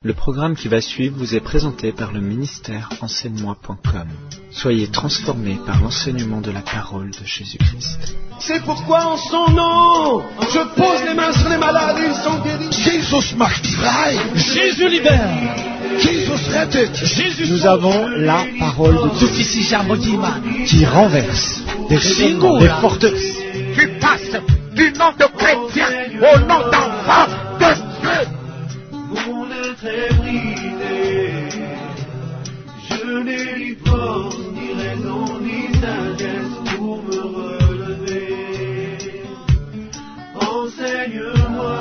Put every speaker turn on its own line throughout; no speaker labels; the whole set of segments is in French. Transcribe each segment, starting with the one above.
Le programme qui va suivre vous est présenté par le ministère enseigne-moi.com. Soyez transformés par l'enseignement de la parole de Jésus-Christ.
C'est pourquoi en son nom, je pose les mains sur les malades et ils sont guéris.
Jesus macht frei.
Jésus libère.
Jesus rettet.
Nous avons la parole de Dieu qui renverse des raisonnements, des forteresses.
Tu passes du nom de chrétien au nom d'enfant de Dieu.
Mon être est brisé, je n'ai ni force, ni raison, ni sagesse pour me relever. Enseigne-moi,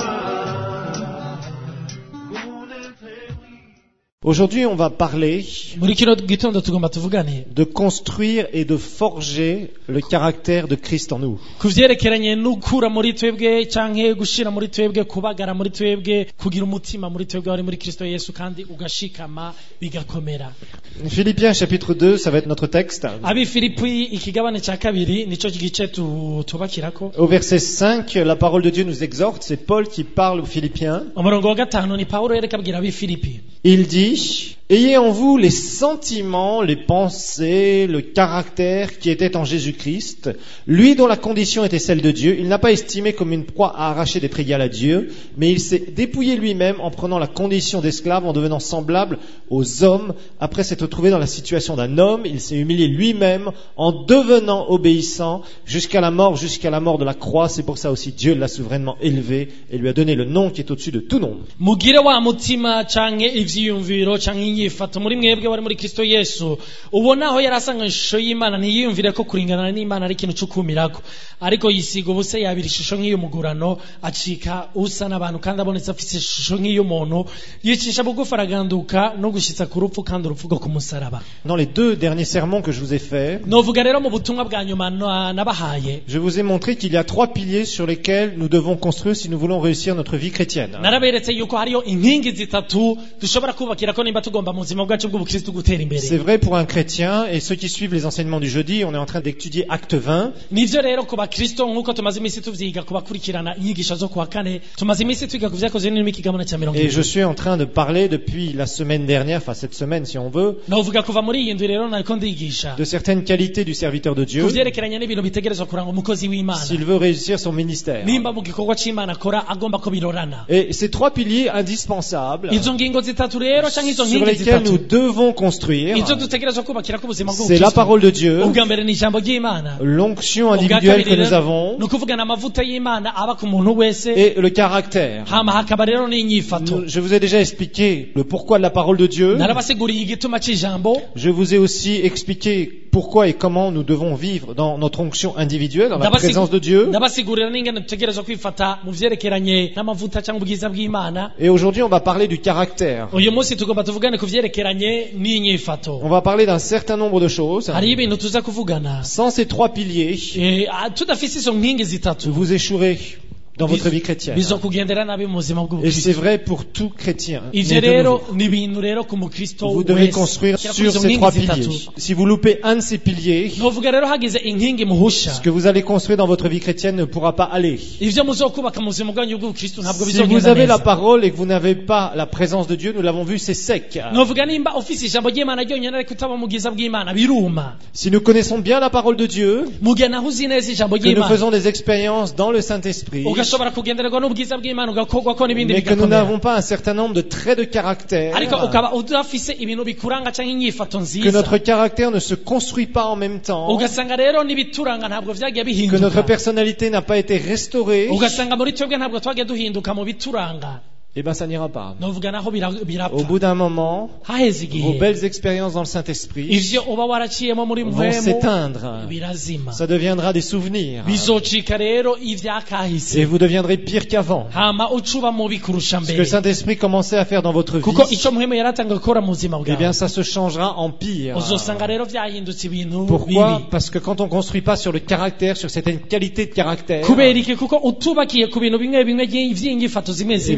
mon être est brisé.
Aujourd'hui, on va parler
muri kino gitondo tugomba tuvugane
de construire et de forger le caractère de Christ en nous.
ku vyerekeranye n'ukura muri twebwe canke gushira muri twebwe kubagara muri twebwe kugira umutima muri twebwe wari muri Kristo Yesu kandi ugashikama bigakomera.
Philippiens chapitre 2, ça va être notre texte.
Abi Filipi ikigabane ca kabiri nico gice tubakirako.
Au verset 5, la parole de Dieu nous exhorte, c'est Paul qui parle aux Philippiens.
Umurongo wa gatanu ni Paulo yereka abwira abi Filipi.
Il dit, ayez en vous les sentiments, les pensées, le caractère qui était en Jésus-Christ. Lui dont la condition était celle de Dieu, il n'a pas estimé comme une proie à arracher d'être égal à Dieu, mais il s'est dépouillé lui-même en prenant la condition d'esclave, en devenant semblable aux hommes. Après s'être trouvé dans la situation d'un homme, il s'est humilié lui-même en devenant obéissant jusqu'à la mort de la croix. C'est pour ça aussi Dieu l'a souverainement élevé et lui a donné le nom qui est au-dessus de tout nom.
Mugire wa mutima canke ivyiyumviro canke inyifato muri mwebwe bari muri Kristo Yesu ubona aho yarasanga ishusho y'Imana ntiyiyumvire ko kuringana n'Imana ari ikintu cy'ukumirako ariko yisiga ubuse yabira ishusho nk'iyo mugurano acika usa n'abantu kandi abonetse afite ishusho nk'iyo muntu yicisha bugufi araganduka no gushitsa ku rupfu kandi urupfu rwo ku musaraba.
Dans les 2 derniers sermons que je vous ai faits,
novuga rero mu butumwa bwa nyuma nabahaye
je vous ai montré qu'il y a 3 piliers sur lesquels nous devons construire si nous voulons réussir notre vie chrétienne.
naraberetse yuko hariyo inkingi zitatu dushobora kubakirako nimba tugomba mu buzima bwacu bw'ubukristo gutera imbere.
C'est vrai pour un chrétien, et ceux qui suivent les enseignements du jeudi, on est en train d'étudier Acte 20.
Nivyo rero ku bakristo nkuko tumaze iminsi tuvyiga kubakurikirana inyigisho zo kuwa kane tumaze iminsi twiga ku vyakozwe n'intumwa ikigabane ca 70.
Et je suis en train de parler depuis la semaine dernière, enfin cette semaine si on veut,
novuga kuva muri iyi ndwi rero nariko ndigisha
de certaines qualités du serviteur de Dieu,
ku vyerekeranye n'ibintu bitegerezwa kuranga umukozi w'Imana
s'il veut réussir son ministère.
nimba mu gikorwa c'Imana akora agomba ko birorana.
Et ces 3 piliers indispensables
izo ngingo zitatu rero canke izo
sur
nkingi
lesquels nous
zitatu
devons construire,
izo dutegerezwa kubakirako ubuzima
c'est la
bw'ubukristo.
parole de Dieu,
ubwa mbere ni ijambo ry'Imana,
l'onction individuelle que nous avons
ni ukuvugana amavuta y'Imana aba ku muntu wese
et le caractère.
hama hakaba rero n'inyifato.
Je vous ai déjà expliqué le pourquoi de la parole de Dieu.
narabasiguriye igituma c'ijambo.
Je vous ai aussi expliqué pourquoi et comment nous devons vivre dans notre onction individuelle, dans la présence de Dieu.
ndabasigurira n'ingene dutegerezwa kwifata mu vyerekeranye n'amavuta cyangwa ubwiza bw'Imana.
Et aujourd'hui, on va parler du caractère.
uyu munsi tugomba tuvugane ku vyerekeranye n'inyifato.
On va parler d'un certain nombre de choses.
hariyo ibintu tuza kuvugana
Sans ces 3 piliers,
tudafise izo nkingi zitatu
vous échouerez dans votre vie chrétienne.
bizokugendera nabi mu buzima
Et c'est
bw'ubukristo.
vrai pour tout chrétien.
ivyo
né de
rero
nouveau.
ni ibintu rero ku mukristo
Vous devez
wese.
construire
Kira kuri
sur
izo
ces
nkingi
3
zitatu.
piliers. Si vous loupez un de ces piliers,
novuga rero hagize inkingi muhusha
ce que vous allez construire dans votre vie chrétienne ne pourra pas aller.
ivyo muzokubaka mu buzima bwanyu bw'ubukristo ntabwo
Si vous
bizogenda
avez la
neza.
parole et que vous n'avez pas la présence de Dieu, nous l'avons vu, c'est sec.
novuga nimba ufise ijambo ry'Imana ryonyene ariko utaba mu bwiza bw'Imana biruma.
Si nous connaissons bien la parole de Dieu,
mu gihe naho uzi neza ijambo
que nous
ry'Imana
faisons des expériences dans le Saint-Esprit,
ugashobora kugendererwa n'ubwiza bw'Imana ugakorwako n'ibindi
mais que nous
bigakomera,
n'avons pas un certain nombre de traits de caractère,
ariko ukaba udafise ibintu bikuranga canke inyifato
que
nziza,
notre caractère ne se construit pas en même temps,
ugasanga rero n'ibituranga ntabwo vyagiye
que notre
bihinduka,
personnalité n'a pas été restaurée,
ugasanga muri twebwe ntabwo twagiye duhinduka mu bituranga.
eh ben ça n'ira pas.
novuga naho
Au
birapfa.
bout d'un moment,
haheze
vos
igihe
belles expériences dans le Saint-Esprit
ivyo uba waraciyemo muri
vont
mpwemu
s'éteindre.
birazima,
Ça deviendra des souvenirs.
bizocika rero
Et
ivyakahise,
vous deviendrez pire qu'avant.
hama ucuba mubi kurusha
Ce que le
mbere,
Saint-Esprit commençait à faire dans votre
kuko
vie,
ico mpwemu yaratanga gukora mu buzima
eh bien
bwawe
ça se changera en pire.
uzosanga rero vyahindutse ibintu
Pourquoi?
bibi.
Parce que quand on construit pas sur le caractère, sur certaines qualités de caractère,
kubera iki? Kuko utubakiye ku bintu bimwe bimwe vy'inyifato zimwe
eh bien
zimwe
ça permet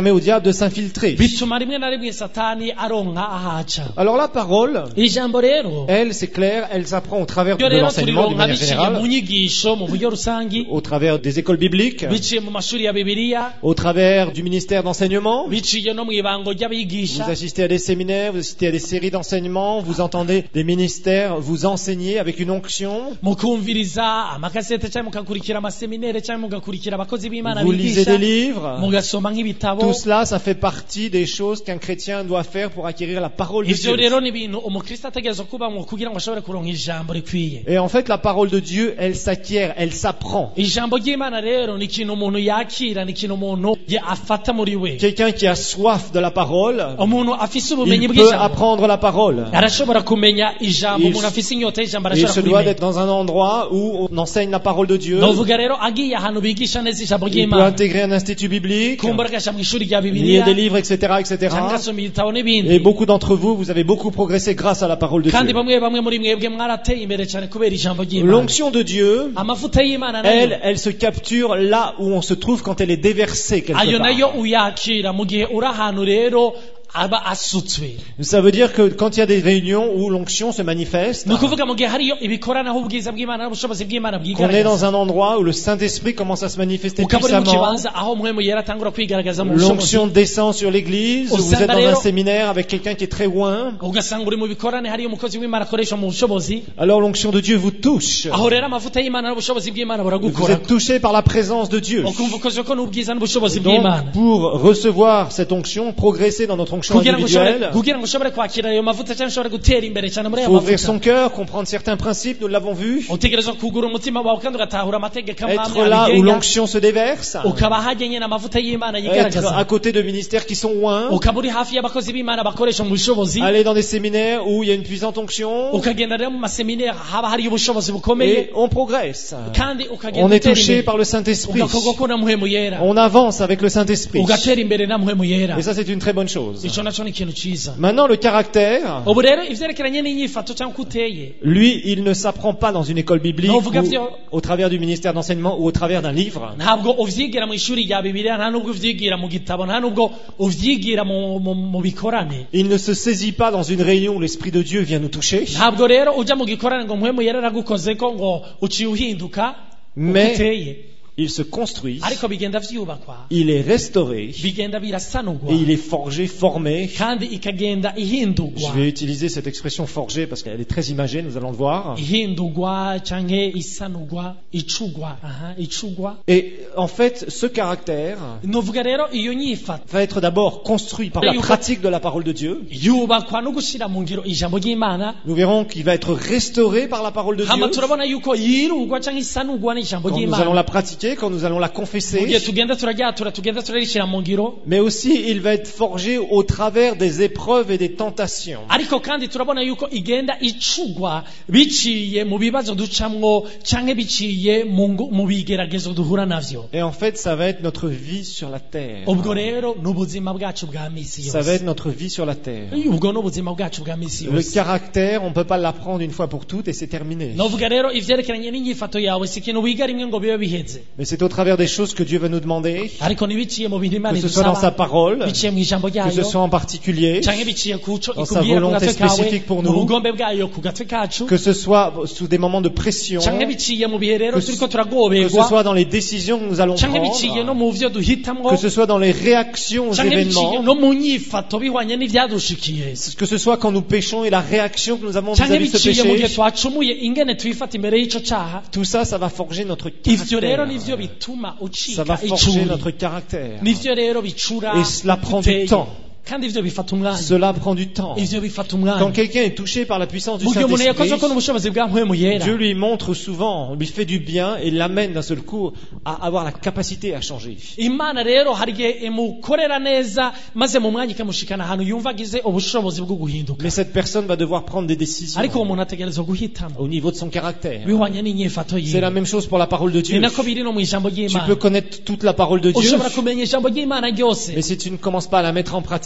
permet au diable de s'infiltrer.
bituma rimwe na rimwe satani aronka ahaca.
Alors la parole,
ijambo rero
elle, c'est clair, elle s'apprend au travers de
ryo rero
l'enseignement d'une
turironka
manière
biciye mu
générale,
nyigisho mu buryo rusangi,
au travers des écoles bibliques,
biciye mu mashuri ya bibiliya,
au travers du ministère d'enseignement.
biciye no mu ibango
Vous
ry'abigisha.
assistez à des séminaires, vous assistez à des séries d'enseignements, vous entendez des ministères vous enseigner avec une onction.
mukumviriza amakasete cyangwa mugakurikira amaseminere cyangwa mugakurikira abakozi b'Imana
Vous lisez
bigisha,
des livres.
mugasoma nk'ibitabo.
Tout cela, ça fait partie des choses qu'un chrétien doit faire pour acquérir la parole de
ivyo
Dieu.
rero ni ibintu umukristo ategerezwa kubamwo kugira ngo ashobore kuronka ijambo rikwiye.
Et en fait, la parole de Dieu, elle s'acquiert, elle s'apprend.
ijambo ry'Imana rero ni ikintu umuntu yakira, ni ikintu umuntu afata muri we.
Quelqu'un qui a soif de la parole,
umuntu afise ubumenyi
il peut
bw'ijambo
apprendre la parole.
arashobora kumenya ijambo.
Il-
umuntu afise inyota y'ijambo
Et il se
arashobora
doit
kumenya.
d'être dans un endroit où on enseigne la parole de Dieu.
novuga rero agiye ahantu bigisha neza ijambo
Il peut
ry'Imana,
intégrer un institut biblique,
kumbura agasha mw'ishuri rya
lire
bibiliya
des livres, etc., etc.
cyangwa agasoma ibitabo
Et
n'ibindi.
beaucoup d'entre vous, vous avez beaucoup progressé grâce à la parole de
kandi
Dieu.
bamwe muri mwebwe mwarateye imbere cyane kubera ijambo ry'Imana.
L'onction de Dieu,
amavuta y'Imana
elle,
nayo
elle se capture là où on se trouve quand elle est déversée quelque
ayo nayo
part.
uyakira mu gihe uri ahantu rero aba asutswe.
Ça veut dire que quand il y a des réunions où l'onction se manifeste,
ni ukuvuga mu gihe hariyo ibikoranaho ubwiza bw'Imana n'ubushobozi bw'Imana
qu'on est
bwigaragaza,
dans un endroit où le Saint-Esprit commence à se manifester
ukaba uri mu
puissamment,
kibanza aho mpwemu yera atangura kwigaragaza mu bushobozi,
l'onction descend sur l'église, ou vous êtes dans un
Rero-
séminaire avec quelqu'un qui est très loin,
ugasanga uri mu bikorane hariyo umukozi w'Imana akoresha mu bushobozi,
alors l'onction de Dieu vous touche.
aho rero amavuta y'Imana n'ubushobozi bw'Imana
Vous
buragukora,
êtes touché par la présence de Dieu.
ukumva ukozwe ko n'ubwiza n'ubushobozi
Donc,
bw'Imana.
pour recevoir cette onction, progresser dans notre onction individuelle,
kugira ngo ushobore kwakira ayo mavuta cyangwa ushobore gutera imbere cyane muri
il
ayo
faut ouvrir son
mavuta,
cœur, comprendre certains principes, nous l'avons vu,
utegerezwa kugura umutima wawe kandi ugatahura amategeko
être
amwe
là où
abigenga,
l'onction se déverse,
ukaba hajyanye n'amavuta y'Imana
être
yigaragaza,
à côté de ministères qui sont loin,
ukaba uri hafi y'abakozi b'Imana bakoresha mu bushobozi,
aller dans des séminaires où il y a une puissante onction,
ukagenda rero mu maseminari haba hariyo ubushobozi bukomeye,
et on progresse.
kandi ukagenda
On est
utera
touché
imbere,
par le Saint-Esprit.
ugakorwa ko na mpwemu yera,
On avance avec le Saint-Esprit.
ugatera imbere na mpwemu yera.
Et ça, c'est une très bonne chose.
ico naco ni ikintu ciza.
Maintenant, le caractère,
ubu rero ivyerekeranye n'inyifato cyangwa uko uteye,
lui, il ne s'apprend pas dans une école biblique
Non,
ou
vous gardez-
au travers du ministère d'enseignement ou au travers d'un livre.
ntabwo uvyigira mu ishuri rya bibiliya, nta nubwo uvyigira mu gitabo, nta nubwo uvyigira mu bikorane.
Il ne se saisit pas dans une réunion où l'Esprit de Dieu vient nous toucher.
ntabwo rero uja mu gikorane ngo mpwemu yera aragukozeko ngo uciye uhinduka uko
Mais
uteye,
il se construit,
ariko bigenda vyubakwa,
il est restauré
bigenda birasanurwa,
et il est forgé, formé.
kandi ikagenda
Je
ihindurwa,
vais utiliser cette expression forgé parce qu'elle est très imagée, nous allons le voir.
ihindurwa canke isanurwa, icugwa, icugwa.
Et en fait, ce caractère
novuga rero iyo nyifato
va être d'abord construit par la pratique de la parole de Dieu.
yubakwa no gushira mu ngiro ijambo ry'Imana,
Nous verrons qu'il va être restauré par la parole de
hama
Dieu.
turabona yuko yirurwa canke isanurwa n'ijambo
Quand nous allons
ry'Imana,
la pratiquer, quand nous allons la
mu gihe
confesser.
tugenda turaryatura, tugenda turarishira mu ngiro.
Mais aussi, il va être forgé au travers des épreuves et des tentations.
ariko kandi turabona yuko igenda icugwa biciye mu bibazo ducamwo canke biciye mu bigeragezo duhura navyo.
Et en fait, ça va être notre vie sur la terre.
ubwo rero n'ubuzima bwacu bwa misi
Ça va être
yose,
notre vie sur la terre.
ubwo n'ubuzima bwacu bwa misi
Le
yose.
caractère, on peut pas l'apprendre une fois pour toutes et c'est terminé.
novuga rero ivyerekeranye n'inyifato yawe si ikintu wiga rimwe ngo bibe biheze,
Mais c'est au travers des choses que Dieu va nous demander,
ariko ntibiciye mu bintu Imana
que ce soit dans sa
idusaba,
parole,
biciye mu ijambo
que ce
ryayo,
soit en particulier,
canke biciye kuco
dans sa
ikubwira ku
volonté
gatwe kawe,
spécifique pour
mu
nous,
bugombe bwayo ku gatwe kacu,
que ce soit sous des moments de pression,
canke biciye mu bihe rero
que ce-
turiko
que ce
turagoberwa,
soit dans les décisions que nous allons
canke biciye no
prendre,
mu vyo duhitamwo,
que ce soit dans les réactions aux
canke biciye
événements,
no mu nyifato bihwanye n'ivyadushikiye,
que ce soit quand nous péchons et la réaction que nous avons
canke
vis-à-vis de ce
biciye mu gihe
péché.
twacumuye ingene twifata imbere y'ico caha.
Tout ça, ça va forger notre
ivyo rero
caractère.
nivyo bituma
Ça va
ucika
forger
icuri,
notre caractère.
nivyo rero bicura
Et cela prend du
uteye.
temps.
kandi ivyo bifata umwanya,
Cela prend du temps.
ivyo bifata
Quand
umwanya.
quelqu'un est touché par la puissance du
mu gihe umuntu yakozwe ko
Saint-Esprit,
n'ubushobozi bwa mpwemu yera,
Dieu lui montre souvent, lui fait du bien et l'amène d'un seul coup à avoir la capacité à changer.
imana rero hari igihe imukorera neza maze mu mwanya ikamushikana ahantu yumva agize ubushobozi bwo guhinduka,
Mais cette personne va devoir prendre des décisions
ariko uwo muntu ategerezwa guhitamo
au niveau de son caractère.
bihwanye n'inyifato
C'est la
yiwe.
même chose pour la parole de
ni
Dieu.
nako biri no mu ijambo
Tu
ry'Imana.
peux connaître toute la parole de Dieu,
ushobora kumenya ijambo ry'Imana ryose,
mais si tu ne commences pas à la mettre en pratique,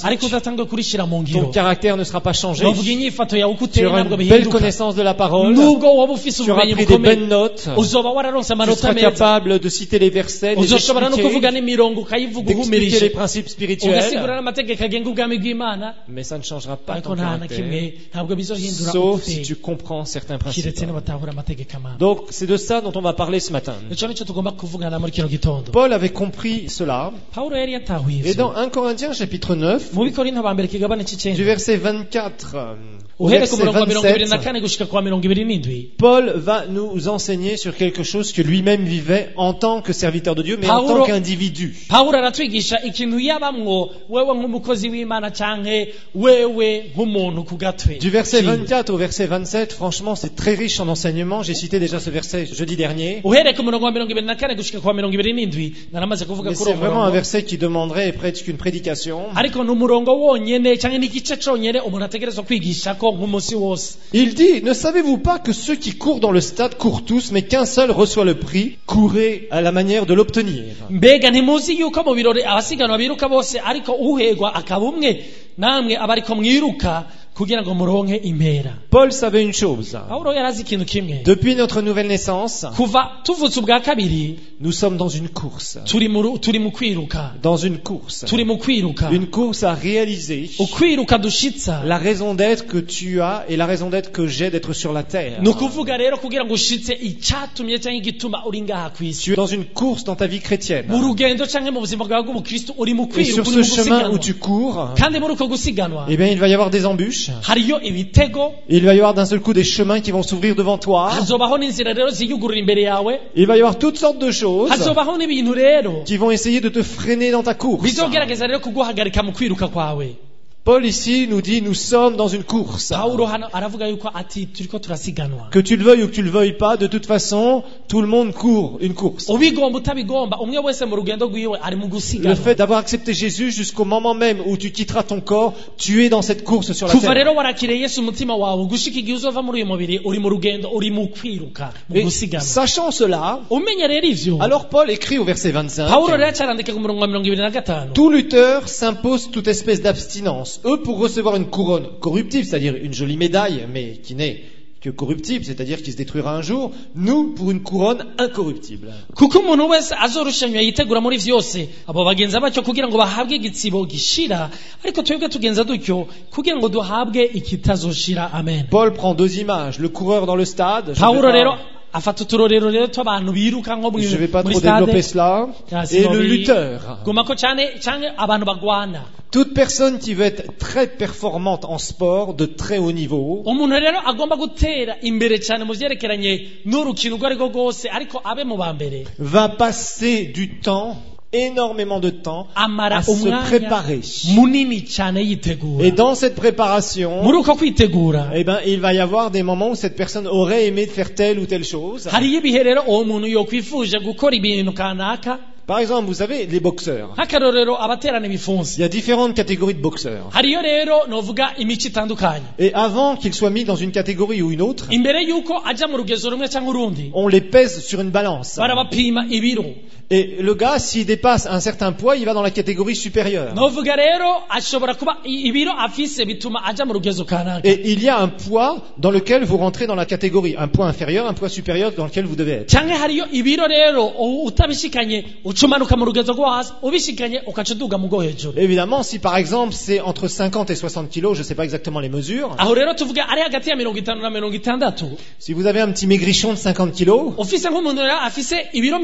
ariko udatanga kurishira mu
ton
ngiro
caractère ne sera pas changé.
novuga inyifato yawe uko
Tu
uteye
auras
ntabwo
une belle
bihinduka
connaissance de la parole.
nubwo waba ufise
Tu auras
ubumenyi
pris des
bukomeye
bonnes notes.
uzoba wararonse
Tu
amanota
seras
meza
capable de citer les versets, de les
uzoshobora no kuvuga
expliquer,
n'imirongo ukayivuga
d'expliquer les
uhumirije
principes
ugasigura
spirituels.
n'amategeko agenga ubwami bw'imana
Mais ça ne changera pas
ariko
ton
nta na kimwe
caractère,
ntabwo bizohindura
sauf
uteye
si tu comprends certains principes.
kiretse nibatahura amategeko amana
Donc c'est de ça dont on va parler ce matin.
ico nico tugomba kuvugana muri kino gitondo
Paul avait compris cela.
pawulo yari yatahuye
Et dans
ivyo
1 Corinthiens chapitre 9,
mu bikorinto ba mbere ikigabane
du
c'icenda
verset 24 au
uhere ku
verset
murongo wa mirongo ibiri na
27,
kane gushika kwa mirongo ibiri n'indwi
Paul va nous enseigner sur quelque chose que lui-même vivait en tant que serviteur de Dieu, mais en
Paulo-
tant qu'individu.
pawulo aratwigisha ikintu yabamwo wewe nk'umukozi w'imana canke wewe nk'umuntu ku gatwe
Du verset
ciwe.
24 au verset 27, franchement, c'est très riche en enseignements. J'ai cité déjà ce verset jeudi dernier.
uhereye ku murongo wa mirongo ibiri na kane gushika kwa mirongo ibiri n'indwi naramaze kuvuga
Mais
kuri
c'est
uwo
vraiment un
murongo
verset qui demanderait presque une prédication.
ariko ni umurongo wonyene canke n'igice conyene umuntu ategerezwa kwigishako nk'umunsi wose
Il dit, ne savez-vous pas que ceux qui courent dans le stade courent tous, mais qu'un seul reçoit le prix? Courez à la manière de l'obtenir.
mbega ntimuzi yuko mu birori abasiganwa biruka bose ariko uhegwa akaba umwe namwe aba ariko mwiruka kugira ngo muronke impera
Paul savait une chose.
pawulo yari azi ikintu kimwe
Depuis notre nouvelle naissance,
kuva tuvutse ubwa kabiri
nous sommes dans une course.
turi mu kwiruka
Dans une course.
turi mu kwiruka
Une course à réaliser
ukwiruka dushitsa
la raison d'être que tu as et la raison d'être que j'ai d'être sur la terre.
ni ukuvuga rero kugira ngo ushitse icatumye cyangwa igituma uri ngaha ku isi
Tu es dans une course dans ta vie chrétienne.
mu rugendo cyangwa mu buzima bwawe bw'ubukristo uri mu
Et sur
kwiruka uri
ce
mu
chemin où
gusiganwa
tu cours,
kandi muri uko gusiganwa
eh bien, il va y avoir des embûches.
hariyo ibitego
Il va y avoir d'un seul coup des chemins qui vont s'ouvrir devant toi.
hazobaho n'inzira rero ziyugurura imbere yawe
Il va y avoir toutes sortes de choses
hazobaho n'ibintu rero
qui vont essayer de te freiner dans ta course.
bizogerageza rero kuguhagarika mu kwiruka kwawe
Paul ici nous dit, nous sommes dans une course.
pawulo hano aravuga yuko ati turiko turasiganwa
Que tu le veuilles ou que tu le veuilles pas, de toute façon, tout le monde court une course.
ubigomba utabigomba umwe wese mu rugendo rwiwe ari mu
Le
gusiganwa
fait d'avoir accepté Jésus jusqu'au moment même où tu quitteras ton corps, tu es dans cette course sur la
kuva
terre.
rero warakiriye yesu umutima wawe gushika igihe uzova muri uyu mubiri uri mu rugendo uri mu kwiruka mu
Et
gusiganwa
sachant cela,
umenya rero ivyo
alors Paul écrit au verset
pawulo
25,
rero acarandika ku murongo wa mirongo ibiri na gatanu
tout lutteur s'impose toute espèce d'abstinence. Eux pour recevoir une couronne corruptible, c'est-à-dire une jolie médaille, mais qui n'est que corruptible, c'est-à-dire qui se détruira un jour. Nous pour une couronne incorruptible.
kuko umuntu wese azorushanywa yitegura muri vyose abo bagenza batyo kugira ngo bahabwe igitsibo gishira ariko twebwe tugenza dutyo kugira ngo duhabwe ikitazoshira amen
Paul prend deux images, le coureur dans le stade.
pawulo rero afata uturorero rero tw'abantu biruka nko
Je ne vais pas
muri
trop développer
stade
cela.
Ah,
Et
sinon,
le
oui.
lutteur.
gumako cane canke abantu bagwana
Toute personne qui veut être très performante en sport, de très haut niveau,
umuntu rero agomba gutera imbere cyane mu vyerekeranye n'urukino urwo ari rwo rwose ariko abe mu ba mbere
va passer du temps, énormément de temps,
amara
à se
umwanya
préparer.
munini cyane yitegura
Et dans cette préparation,
muri uko kwitegura
eh ben, il va y avoir des moments où cette personne aurait aimé faire telle ou telle chose.
hariyo ibihe rero uwo muntu yokwifuje gukora ibintu kanaka
Par exemple, vous savez, les boxeurs.
nk'akarorero abaterana ibifunsi
Il y a différentes catégories de boxeurs.
hariyo rero novuga imico itandukanye
Et avant qu'ils soient mis dans une catégorie ou une autre,
imbere y'uko aja mu rugezo rumwe cyangwa urundi
on les pèse sur une balance.
barabapima ibiro
Et le gars, s'il dépasse un certain poids, il va dans la catégorie supérieure.
novuga rero ashobora kuba ibiro afise bituma aja mu rugezo kanaka
Et il y a un poids dans lequel vous rentrez dans la catégorie. Un poids inférieur, un poids supérieur dans lequel vous devez être.
cyangwa hariyo ibiro rero utabishikanye ucumanuka mu rugezo rwo hasi ubishikanye ukaca uduga mu rwo hejuru
Évidemment, si par exemple c'est entre 50 et 60 kilos, je ne sais pas exactement les mesures.
aho rero tuvuge ari hagati ya 50 na 60
Si vous avez un petit maigrichon de 50 kilos,
ufise nk'umuntu rero afise ibiro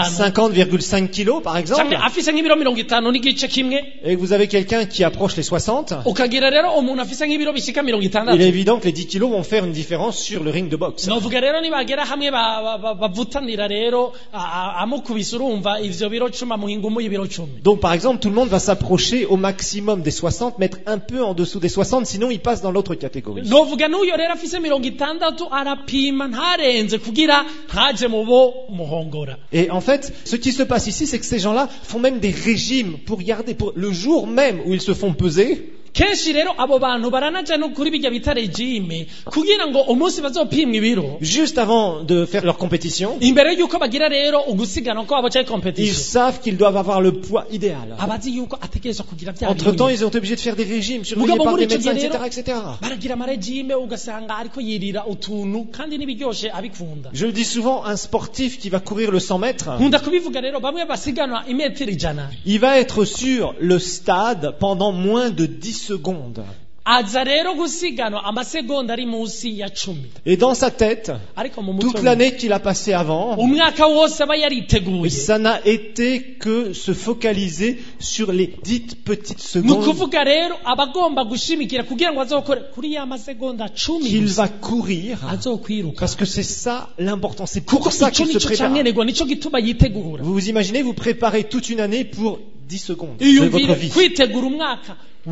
50
50,5 kilos par exemple,
cyangwa afise nk'ibiro 50 n'igice kimwe
et que vous avez quelqu'un qui approche les 60,
ukagira rero umuntu afise nk'ibiro bishika
il est
60
évident que les 10 kilos vont faire une différence sur le ring de boxe.
novuga rero nibagera hamwe bavutanira rero amukubise urumva ivyo biro 10 muhingumu y'ibiro 10
Donc par exemple, tout le monde va s'approcher au maximum des 60, mettre un peu en dessous des 60, sinon il passe dans l'autre catégorie.
novuga n'uyo rero afise 60 arapima ntarenze kugira ntaje mu bo muhongora
Et en fait, ce qui se passe ici, c'est que ces gens-là font même des régimes pour garder, pour le jour même où ils se font peser,
kenshi rero abo bantu baranaja no kuri bijya bita regime kugira ngo umunsi bazopimwa ibiro
Juste avant de faire leur compétition,
imbere yuko bagira rero ugusigana ko abo cyayi
ils
competition
savent qu'ils doivent avoir le poids idéal.
abazi yuko ategerezwa kugira bya
Entre-temps,
bintu
ils ont été obligés de faire des régimes surveillés
Mugabo
par
muri
des
ico
médecins,
gihe
etc.,
rero,
etc.
baragira amaregime ugasanga ariko yirira utuntu kandi nibiryoshe abikunda
Je le dis souvent, un sportif qui va courir le 100 mètres,
nkunda kubivuga rero bamwe basiganwa imetero 100
il va être sur le stade pendant moins de 10 secondes.
aza rero gusiganwa amasegonda ari munsi ya 10
Et dans sa tête,
ariko mu
toute
mutwe
l'année qu'il a passée avant,
umwaka wose aba yariteguye
ça n'a été que se focaliser sur les dites petites
ni
secondes
ukuvuga rero abagomba gushimikira kugira ngo azokore kuri ya masegonda 10
qu'il
gusa
va courir.
azokwiruka
Parce que c'est ça l'important. C'est
kuko
pour ça
ico
qu'il se
nico
prépare.
cankenerwa nico gituma yitegura
Vous vous imaginez, vous préparez toute une année pour 10 secondes de votre
iyumvire
vie.
kwitegura umwaka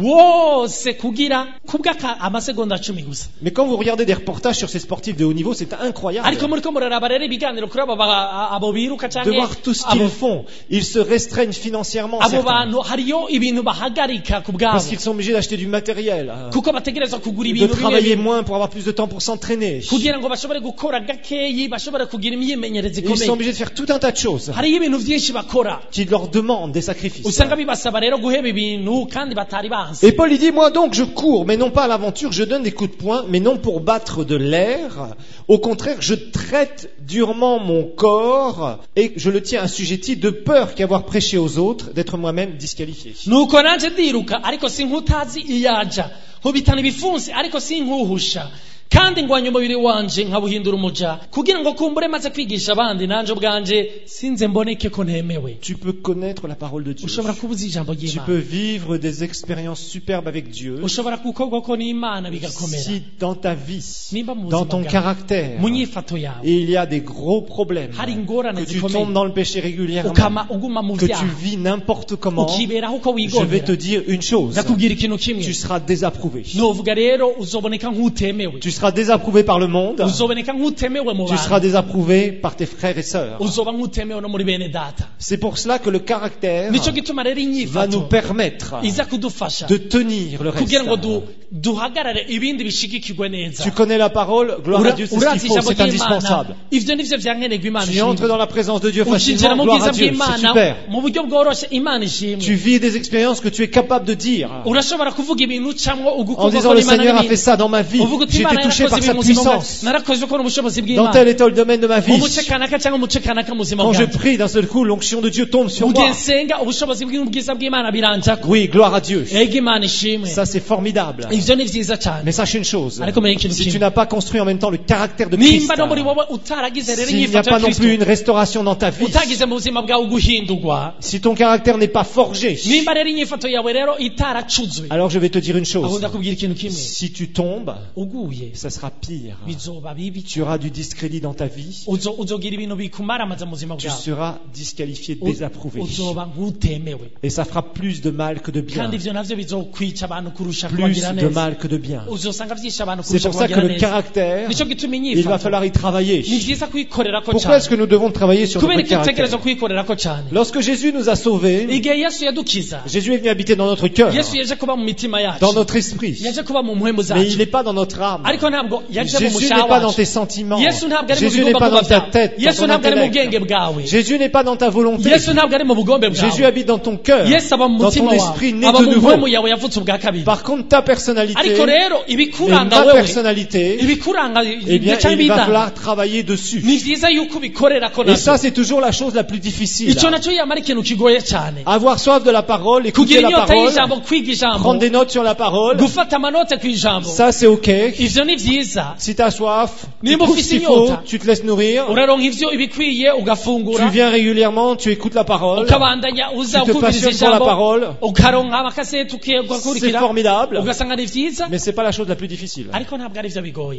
wose kugira kubwaka amasegonda 10 gusa
Mais quand vous regardez des reportages sur ces sportifs de haut niveau, c'est incroyable
ariko muriko muraraba rero ibiganiro kuri abo biruka
de
canke
voir tout ce qu'ils font. Ils se restreignent financièrement,
abo
certains,
bantu hariyo ibintu bahagarika ku bwabo
parce qu'ils sont obligés d'acheter du matériel,
kuko bategerezwa kugura
de
ibintu
travailler
bimwe
moins pour avoir plus de temps pour s'entraîner.
kugira ngo bashobore gukora gakeyi bashobore kugira imyimenyerezo
Ils sont
ikomeye
obligés de faire tout un tas de choses
hariyo ibintu vyinshi bakora
qui leur demandent des sacrifices.
usanga bibasaba rero guheba ibintu kandi batari banse
Et Paul il dit, moi donc je cours, mais non pas à l'aventure, je donne des coups de poing, mais non pour battre de l'air. Au contraire, je traite durement mon corps et je le tiens assujetti de peur qu'avoir prêché aux autres, d'être moi-même disqualifié.
nuko nanje ndiruka ariko sinkutazi iyaja nkubitana ibifunsi ariko sinkuhusha kandi ngwanya umubiri wanje nkabuhindura umuja kugira ngo kumbure maze kwigisha abandi nanje ubwanje sinze mboneke ko ntemewe
Tu peux connaître la parole de Dieu.
ushobora kubuza ijambo
Tu
ry'Imana
peux vivre des expériences superbes avec Dieu.
ushobora gukorwa ko n'Imana bigakomera
Si dans ta vie,
nimba mu
dans
buzima
ton
bwawe,
caractère,
mu nyifato yawe
il y a des gros problèmes,
hari ingorane
que tu
zikomeye
tombes dans le péché régulièrement,
ukama uguma mu
que
vyaha
tu vis n'importe comment,
ukiberaho uko
je vais te
wigondera
dire une chose.
ndakubwira ikintu kimwe
Tu seras désapprouvé.
novuga rero uzoboneka nk'utemewe
Tu seras désapprouvé par le monde.
uzoboneka nk'utemewe mu
Tu seras
bantu
désapprouvé par tes frères et sœurs.
uzoba nk'utemewe no muri bene data
C'est pour cela que le caractère
nico gituma rero
va nous
inyifato
permettre
iza kudufasha
de tenir le
kugira ngo
reste.
duhagarare ibindi bishigikirwe neza
Tu connais la parole, gloire à Dieu, c'est ce
urazi
qu'il faut,
ijambo
c'est indispensable.
ry'Imana ivyo nivyo vyankenerwa Imana
Tu entres dans la présence de Dieu
ukinjira
facilement,
mu
gloire à
bwiza
Dieu, c'est
bw'Imana
super.
mu buryo bworoshe Imana ishimwe
Tu vis des expériences que tu es capable de dire
urashobora kuvuga ibintu ucamwo
en
ugukorwa
disant
ko
le
n'Imana
Seigneur a
n'ibindi.
fait ça dans ma vie,
uvuga uti
j'ai été
Imana
touché par
yarakoze
sa
ibintu mu buzima bwawe.
puissance
narakoze ko n'ubushobozi
dans
bw'Imana
tel et tel domaine de ma vie.
mu muce kanaka cyangwa mu muce kanaka mu buzima
Quand je
bwawe
prie, d'un seul coup, l'onction de Dieu tombe sur
mu gihe
moi.
nsenga ubushobozi bw'ubwiza bw'Imana biranjako
Oui, gloire à Dieu.
ega Imana ishimwe
Ça, c'est formidable.
ivyo ni vyiza cyane
Mais sache une chose,
ariko menye ikintu
si tu
kimwe
n'as pas construit en même temps le caractère de Christ,
nimba no muri wowe utaragize rero
s'il n'y a
inyifato
pas
ya
non plus une
Kristo
restauration dans ta vie,
utagize mu buzima bwawe guhindurwa
si ton caractère n'est pas forgé,
nimba rero inyifato yawe rero itaracuzwe
alors je vais te dire une
aho
chose.
ndakubwira ikintu kimwe
Si tu tombes,
uguye
ça sera pire.
bizoba bibi
Tu auras du discrédit dans ta vie.
uzogira ibintu bikumaraamaza mu buzima
Tu
bwawe
seras disqualifié, désapprouvé.
uzoba nk'utemewe
Et ça fera plus de mal que de bien.
kandi ivyo navyo bizokwica abantu kurusha
Plus
kubagira
de
neza
mal que de bien.
uzosanga vyisha abantu
C'est
kurusha
pour ça que
kubagira
le
neza
caractère,
nico gituma
il va
inyifato
falloir y travailler.
ni vyiza kwikorerako
Pourquoi est-ce que
cyane
nous devons travailler sur
kubera
notre
ko utegerezwa
caractère?
kwikorerako cyane
Lorsque Jésus nous a sauvés,
igihe yesu yadukiza
Jésus est venu habiter dans notre cœur,
yesu yaje kuba mu mitima
dans
yacu
notre esprit.
yaje kuba mu mpwemu
Mais il
zacu
n'est pas dans notre âme.
ariko ntabwo yaje mu
Jésus
mushaha
n'est pas dans
wacu
tes sentiments.
yesu ntabwo ari mu
Jésus n'est
bigomba
pas
kuba
dans ta
byawe
tête, dans
yesu
ton
ntabwo ari mu bwenge
intellect.
bwawe
Jésus n'est pas dans ta volonté.
yesu ntabwo ari mu bugombe
Jésus
bwawe
habite dans ton cœur,
yesu aba mu
dans
mutima
ton
wawe
esprit né
aba
de
mu
nouveau.
mpwemu yawe yavutse ubwa kabiri
Par contre, ta personnalité
ariko rero
et
ibikuranga
ma
wewe
personnalité,
ibikuranga
eh bien,
cyangwa
il va
ibidanga
falloir travailler dessus.
ni vyiza yuko ubikorerako
Et ça,
navyo
c'est toujours la chose la plus difficile.
ico naco yamara ikintu kigoye cyane
Avoir soif de la parole, écouter
kugira
la
inyota
parole,
y'ijambo kwiga ijambo
prendre des notes sur la parole,
gufata amanote ku ijambo
ça c'est ok.
ivyo ni vyiza
Si tu as soif, tu
Nimba
trouves ce
ufise
qu'il faut,
inyota,
tu te laisses nourrir,
uraronka ivyo ibikwiye
tu
ugafungura
viens régulièrement, tu écoutes la parole,
ukabandanya uza
tu te
ukubiriza
passionnes pour la
ijambo
parole,
ukaronka amakaseti
c'est
ugakurikira
formidable,
ugasanga ni vyiza
mais c'est pas la chose la plus difficile.
ariko ntabwo ari vyo bigoye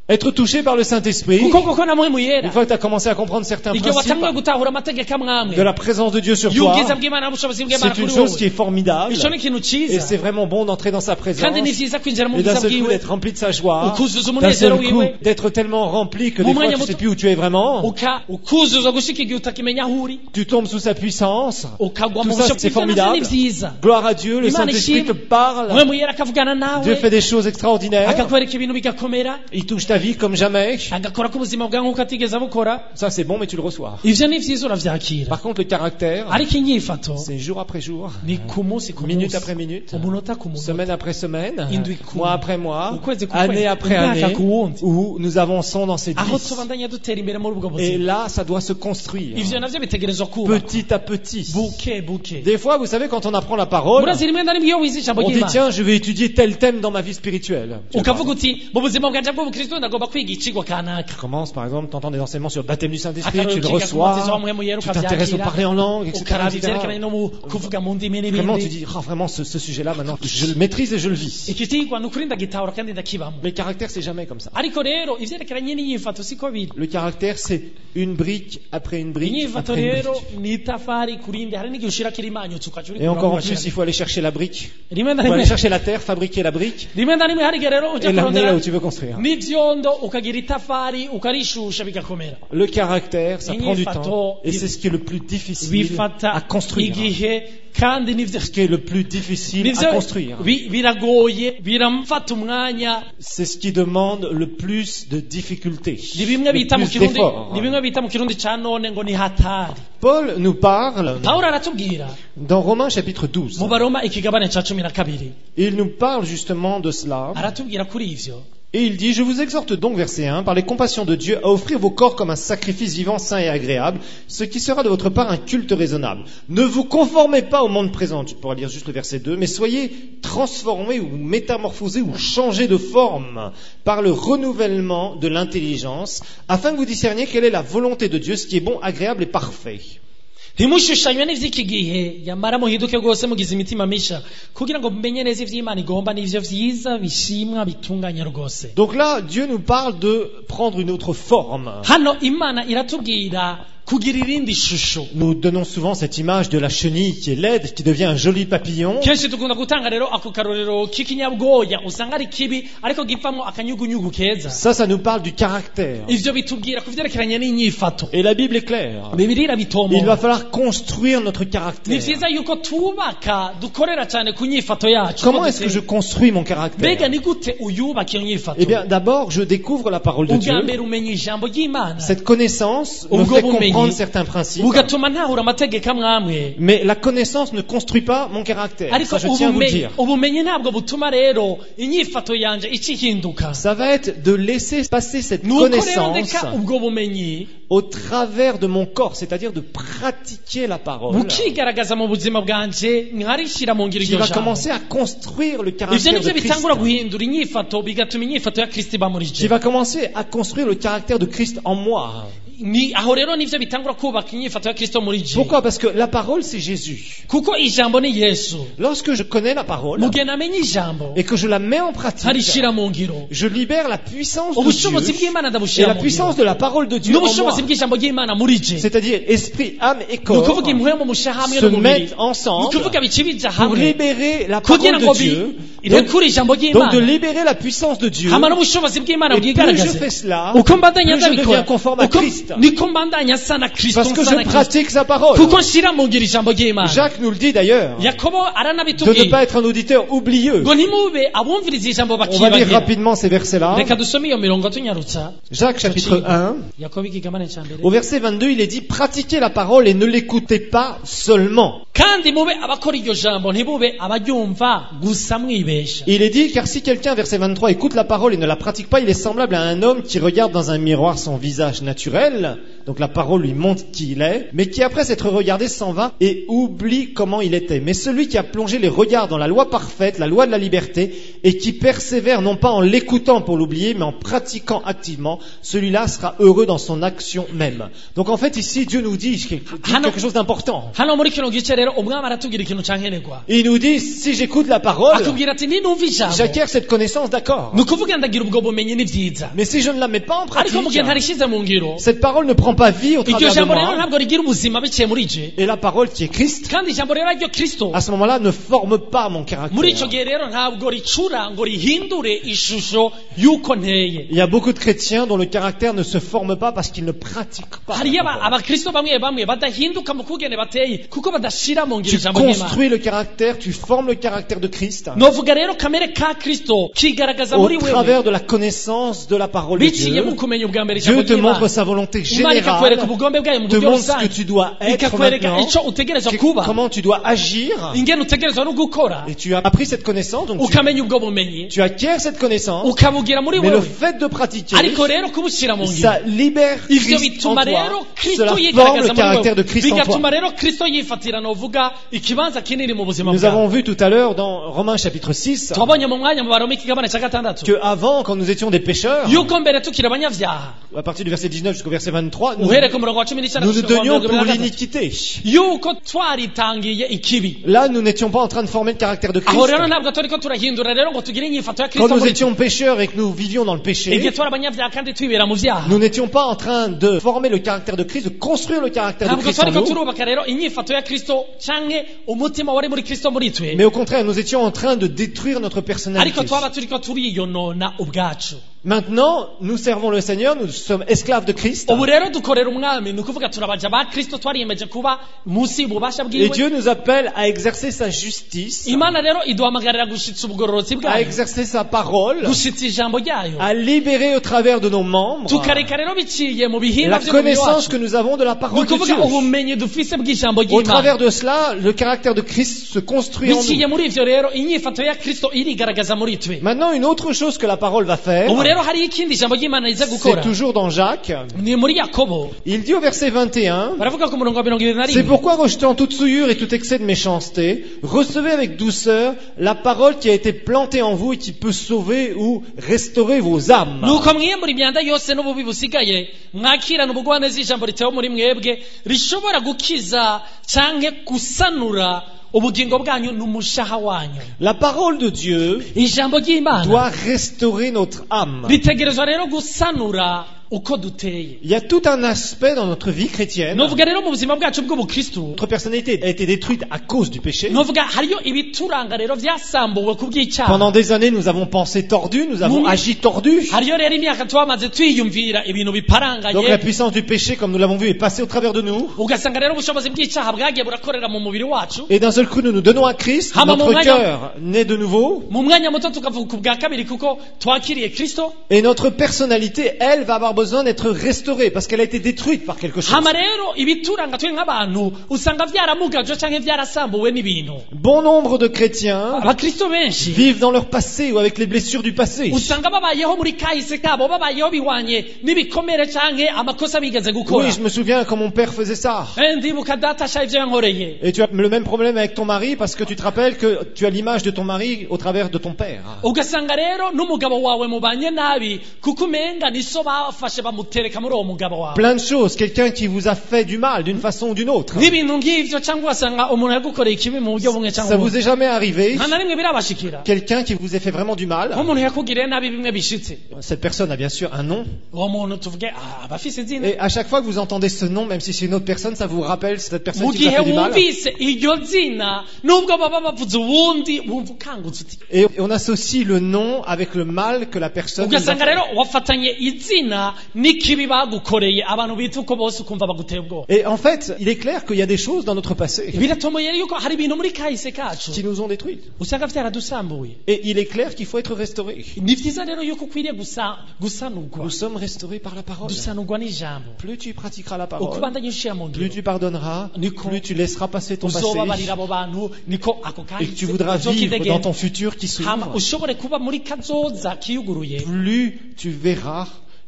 Être touché par le Saint-Esprit.
kuko koko na mpwemu yera
Une fois que tu as commencé à comprendre certains
igihe watanguye
principes
gutahura amategeko amwe amwe
de la présence de Dieu sur toi,
y'ubwiza bw'Imana n'ubushobozi bw'Imana
c'est une
kuri
chose qui
wowe
est formidable.
ico ni ikintu
Et
ciza
c'est vraiment bon d'entrer dans sa présence.
kandi ni vyiza kwinjira mu
Et d'un
bwiza
seul coup
bwiwe
d'être rempli de sa joie.
ukuzuza
D'un
umunezero
seul coup
wiwe
d'être tellement rempli que des fois tu sais plus où tu es vraiment.
ukuzuza gushika igihe utakimenya aho uri
Tu tombes sous sa puissance.
ukagwa
Tout
mu
ça,
busho
c'est
bw'Imana ni
formidable.
vyiza
Gloire à Dieu, le
Imana
Saint-Esprit te
ishimwe
parle.
mpwemu yera akavugana
Dieu
nawe
fait des choses extraordinaires.
akakwereka ibintu bigakomera
Il touche ta vie comme jamais.
agakora ku buzima bwawe nk'uko atigeze abukora
Ça c'est bon, mais tu le reçois.
ivyo ni vyiza uravyakira
Par contre, le caractère,
ariko inyifato
c'est jour après jour,
ni ku munsi ku
minute
munsi
après minute,
umunota ku munota
semaine après semaine,
Indwi ku-
mois après mois,
ukwezi ku
année
kwezi,
après
umwaka
année,
ku wundi
où nous avançons dans cette
aho
vie.
tubandanya dutera imbere muri ubwo
Et
buzima
là, ça doit se construire,
ivyo navyo bitegerezwa kubakwa
petit à petit.
buke buke
Des fois, vous savez, quand on apprend la parole,
murazi rimwe na rimwe iyo wize ijambo
on dit
ry'Imana
tiens, je vais étudier tel thème dans ma vie spirituelle. Tu
ukavuga uti mu buzima bwanje bw'ubukristo ndagomba kwiga icigwa kanaka
commences par exemple, tu entends des enseignements sur le baptême du Saint-Esprit,
akarorero
tu le
ukiga ku mubatizo wa
reçois,
mpwemu yera
tu t'intéresses au
ukavyakira
parler en langue, etc.
ukaraba
etc.
ivyerekeranye no mu kuvuga mu ndimi
Vraiment, tu
n'ibindi
dis, ah, vraiment, ce sujet-là, maintenant, je le maîtrise et je le vis.
iki cigwa ni ukuri ndagitahura kandi ndakibamo
Mais le caractère, c'est jamais comme ça.
ariko rero ivyerekeranye n'inyifato siko biri
Le caractère, c'est une brique après une brique
inyifato
après une
rero
brique.
ni itafari kurindi hari n'igihe ushirako irimanyutse ukaca
Et encore en
urikura
plus, il faut aller chercher la brique.
rimwe na
Il faut aller
rimwe
chercher la terre, fabriquer la brique
rimwe na rimwe hari igihe rero uja
et l'amener là
kurondera
où tu veux construire.
n'ivyondo ukagira itafari ukarishusha bigakomera
Le caractère, ça prend du
Inyifato,
temps. Et c'est ce qui est le plus difficile
bifata
à construire.
igihe kandi nivyo
Ce qui est le plus difficile à
nivyo
construire.
biragoye biramfata umwanya
C'est ce qui demande le plus de difficultés.
ni bimwe
Le
bita mu
plus
kirundi
d'efforts.
ni bimwe bita mu kirundi ca none ngo ni hatari
Paul nous parle
pawulo aratubwira
dans Romains chapitre 12.
mu baroma ikigabane ca 12
Il nous parle justement de cela.
aratubwira kuri ivyo
Et il dit, je vous exhorte donc, verset 1, par les compassions de Dieu, à offrir vos corps comme un sacrifice vivant, saint et agréable, ce qui sera de votre part un culte raisonnable. Ne vous conformez pas au monde présent, tu pourras lire juste le verset 2, mais soyez transformés ou métamorphosés ou changés de forme par le renouvellement de l'intelligence, afin que vous discerniez quelle est la volonté de Dieu, ce qui est bon, agréable et parfait.
ntimushushanywe n'ivy'iki gihe yamara muhinduke rwose mugize imitima misha kugira ngo mumenye neza ivy'Imana igomba n'ivyo vyiza bishimwa bitunganya rwose
Donc là, Dieu nous parle de prendre une autre forme.
hano Imana iratubwira kugira irindi shusho
Nous donnons souvent cette image de la chenille qui est laide, qui devient un joli papillon.
kenshi dukunda gutanga rero ako karorero k'ikinyabwoya usanga ari kibi ariko gipfamwo akanyugunyugu keza
Ça nous parle du caractère.
ivyo bitubwira ku vyerekeranye n'inyifato
Et la Bible est claire.
bibiliya
Il va
irabitomora
falloir construire notre
ni
caractère.
vyiza yuko twubaka dukorera cyane ku nyifato yacu
Comment est-ce que je construis mon
mbega
caractère?
ni gute uyubaka iyo nyifato
Eh bien, d'abord, je découvre la parole de
ubwa
Dieu.
mbere umenya ijambo ry'Imana
Cette connaissance me
Ubwo
fait
bumenyi
comprendre certains principes.
bugatuma ntahura amategeko amwe amwe
Mais la connaissance ne construit pas mon caractère.
ariko
Ça, je tiens à vous le dire.
ubumenyi ntabwo butuma rero inyifato yanje ikihinduka
Ça va être de laisser passer cette
nuko rero
connaissance
ndeka ubwo bumenyi
au travers de mon corps, c'est-à-dire de pratiquer la parole,
bukigaragaza mu buzima bwanje nkarishira mu ngiro
qui
iryo
va
jambo
commencer à construire le
ivyo
caractère de
nivyo
Christ,
bitangura guhindura inyifato bigatuma inyifato ya Kristo iba muri
qui
je
va commencer à construire le caractère de Christ en moi.
ni aho rero nivyo bitangura kubaka inyifato ya Kristo muri je
Pourquoi? Parce que la parole, c'est Jésus.
kuko ijambo ni Yesu
Lorsque je connais la parole
mugihe namenye ijambo
et que je la mets en pratique,
nkarishira mu ngiro
je libère la puissance de
ubushobozi
Dieu
bw'Imana
et
ndabushira
la
mu
puissance
ngiro
de la parole de Dieu en moi.
n'ubushobozi bw'ijambo ry'Imana muri je
C'est-à-dire esprit, âme et
ni
corps
ukuvuga impwemu musha hamwe
se
n'umubiri
mettent
ni
ensemble
ukuvuga bicibija
pour
hamwe
libérer la
kugira
parole
ngo
de Dieu.
irekure ijambo
Donc de
ry'Imana
libérer la puissance de Dieu.
hama n'ubushobozi bw'Imana
Et plus je
bwigaragaze
fais cela,
uko mbandanya
plus je
ndabikora
deviens conforme à
uko
Christ.
niko mbandanya nsa na Kristo
Parce que
nsa na
je
Kristo
pratique sa parole.
kuko nshira mu ngiro ijambo ry'Imana
Jacques nous le dit d'ailleurs,
Yakobo
de ne
aranabitubwiye
pas être un auditeur oublieux.
ngo ntimube abumviriza ijambo
On va lire
bakibagira
rapidement ces versets-là.
reka dusome iyo mirongo tunyarutsa
Jacques chapitre 1,
Yakobo ikigabane ca mbere
au verset 22, il est dit, pratiquez la parole et ne l'écoutez pas seulement.
kandi mube abakora iryo jambo ntibube abaryumva gusa mwibesha
Il est dit, car si quelqu'un, verset 23, écoute la parole et ne la pratique pas, il est semblable à un homme qui regarde dans un miroir son visage naturel, donc la parole lui montre qui il est, mais qui après s'être regardé s'en va et oublie comment il était. Mais celui qui a plongé les regards dans la loi parfaite, la loi de la liberté, et qui persévère non pas en l'écoutant pour l'oublier, mais en pratiquant activement, celui-là sera heureux dans son action même. Donc en fait ici Dieu nous dit quelque chose d'important.
hano muri kino gice rero umwami aratubwira ikintu cankenerwa
Et il nous dit, si j'écoute la parole,
akubwira ati ninumva ijambo
j'acquiers cette connaissance, d'accord.
ni ukuvuga ndagira ubwo bumenyi ni vyiza
Mais si je ne la mets pas en
ariko mu gihe
pratique,
ntarishize mu ngiro
cette parole ne prend pas vie au
iryo
travers de
jambo rero
moi.
ntabwo rigira ubuzima biciye muri je
Et la parole qui est Christ,
kandi ijambo rero ryo kristo
à ce moment-là, ne forme pas mon
muri ico
caractère.
gihe rero ntabwo ricura ngo rihindure ishusho y'uko nteye
Il y a beaucoup de chrétiens dont le caractère ne se forme pas parce qu'ils ne pratiquent pas.
hariyo
la parole.
abakristo bamwe bamwe badahinduka mu kugene bateye kuko badashira mu ngiro
Tu
ijambo ry'imana
construis le caractère, tu formes le caractère de Christ
novuga rero kamere ka kristo kigaragaza
au
muri wewe
travers de la connaissance de la parole de
biciye mu
Dieu.
kumenya ubwa mbere ijambo
Dieu te montre
ry'imana
sa volonté
imana ikakwereka
générale,
ubugombe bwayo mu
te
buryo
montre ce que
rusange
tu dois être
ikakwereka
maintenant,
ico utegerezwa kuba
comment tu dois agir.
ingene utegerezwa no gukora
Et tu as appris cette connaissance, donc
ukamenya ubwo bumenyi
tu acquiers cette connaissance,
ukabugira muri
mais le
wewe
fait de pratiquer,
ariko rero kubushyira mu ngiro
ça libère
ivyo
Christ en
bituma rero
toi,
kristo
cela forme
yigaragaza
le
muri
caractère de
wewe
Christ en
bigatuma
toi.
rero kristo yifatira novuga ikibanza kinini mu buzima
Nous
bwawe
avons vu tout à l'heure dans Romains chapitre 6
twabonye mu mwanya mu baroma ikigabane ca gatandatu
que avant, quand nous étions des pécheurs,
yuko mbere tukiri abanyavyaha
à partir du verset 19 jusqu'au verset 23, nous
uhere ku murongo wa cumi n'icenda
nous nous
gushika ku
donnions
wa
pour
mirongo ibiri na gatatu.
l'iniquité.
yuko twaritangiye ikibi
Là, nous n'étions pas en train de former le caractère de Christ.
aho rero ntabwo turiko turahindura rero ngo tugire inyifato ya
Quand
kristo
nous
muri
étions pécheurs et que nous vivions dans le péché,
igihe twari abanyavyaha kandi twibera mu vyaha
nous n'étions pas en train de former le caractère de Christ, de construire le caractère de
ntabwo
Christ en
twariko
nous,
turubaka rero inyifato ya kristo canke umutima wari muri kristo muri twe
mais au contraire, nous étions en train de détruire notre
ariko
personnalité.
twaba turiko turiyonona ubwacu
Maintenant, nous servons le Seigneur, nous sommes esclaves de Christ.
ubu rero dukorera umwami ni ukuvuga turabaja ba kristo twariyemeje kuba munsi y'ububasha
Et
bwiwe
Dieu nous appelle à exercer sa justice,
imana rero iduhamagarira gushitsa ubugororotsi
à
bwayo
exercer sa parole,
gushitsa ijambo ryayo
à libérer au travers de nos membres
tukareka rero biciye mu bihimba
la
vy'umubiri
connaissance
wacu
que nous avons de la
ni
parole de
ukuvuga
Dieu.
ubumenyi dufise bw'ijambo
Au travers
ry'imana
de cela, le caractère de Christ se construit en
biciye
nous.
muri ivyo rero inyifato ya kristo irigaragaza muri twe
Maintenant, une autre chose que la parole va faire,
ubu rero hariyo ikindi ijambo ry'imana riza
c'est
gukora
toujours dans Jacques.
ni muri yakobo
Il dit au verset 21,
baravuga ku murongo wa mirongo ibiri na
c'est
rimwe
pourquoi, rejetant toute souillure et tout excès de méchanceté, recevez avec douceur la parole qui a été plantée en vous et qui peut sauver ou restaurer vos âmes.
nuko mwiyemura imyanda yose n'ububi busigaye mwakirana ubugwaneza ijambo ritewe muri mwebwe rishobora gukiza canke gusanura ubugingo bwanyu n'umushaha wanyu
La parole de Dieu
ijambo ry'imana
doit restaurer notre âme.
ritegerezwa rero gusanura uko duteye
Il y a tout un aspect dans notre vie chrétienne.
novuga rero mu buzima bwacu bw'ubukristu
Notre personnalité a été détruite à cause du péché.
novuga hariyo ibituranga rero vyasambuwe ku bw'icyaha
Pendant des années, nous avons pensé tordu, nous avons
Nous-
agi tordu.
hariyo rero imyaka twamaze twiyumvira ibintu
Donc la
biparanganye
puissance du péché, comme nous l'avons vu, est passée au travers de nous.
ugasanga rero ubushobozi bw'icyaha bwagiye burakorera mu mubiri wacu
Et d'un seul coup, nous nous donnons à Christ.
Hama
Notre
mwanya-
cœur naît de nouveau.
mu mwanya muto tukavuga ubwa kabiri kuko twakiriye kristo
Et notre personnalité, elle, va avoir besoin d'être restaurée parce qu'elle a été détruite par quelque chose.
hama rero ibituranga twe nk'abantu usanga vyaramugajwe canke vyarasambuwe n'ibintu
Bon nombre de chrétiens
abakristo benshi
vivent dans leur passé ou avec les blessures du passé.
usanga babayeho muri kahise kabo babayeho bihwanye n'ibikomere canke amakosa bigeze gukora
Oui, je me souviens quand mon père faisait ça.
ndibuka data sha ivyo yankoreye
Et tu as le même problème avec ton mari parce que tu te rappelles que tu as l'image de ton mari au travers de ton père.
ugasanga rero n'umugabo wawe mubanye nabi kuko umenga niso bafashe bamutereka muri uwo mugabo wawe
Plein de choses. Quelqu'un qui vous a fait du mal d'une façon ou d'une autre.
n'ibintu ng'ivyo cyangwa ugasanga umuntu yagukoreye ikibi mu buryo bumwe
Ça
cyangwa
vous est jamais arrivé?
nta na rimwe birabashikira
Quelqu'un qui vous ait fait vraiment du mal?
nk'umuntu yakugiriye nabi bimwe bishitse
Cette personne a bien sûr un nom.
uwo muntu tuvuge aba afise izina
Et à chaque fois que vous entendez ce nom, même si c'est une autre personne, ça vous rappelle cette personne
mu
qui vous a
gihe
fait du mal.
wumvise iryo zina nubwo baba bavuze ubundi wumva ukangutse uti
Et on associe le nom avec le mal que la personne nous a
ugasanga
fait.
rero wafatanye izina n'ikibi bagukoreye abantu bita uko bose ukumva baguteye ubwoba
Et en fait, il est clair qu'il y a des choses dans notre passé
biratomoye yuko hari ibintu muri kahise kacu
qui nous ont détruits.
usanga vyaradusambuye
Et il est clair qu'il faut être restauré.
ni vyiza rero yuko ukwiriye gusanurwa
Nous sommes restaurés par la parole.
dusanurwa n'ijambo
Plus tu pratiqueras la
uko
parole,
ubandanya ushira mu
plus
ngiro
tu pardonneras,
Niko.
plus tu laisseras passer ton passé
uzobabarira abo bantu niko ako
et que
kahise
tu voudras vivre dans ton
uzokidegembya.
futur qui
hama
s'ouvre.
ushobore kuba muri kazoza kiyuguruye
Plus tu verras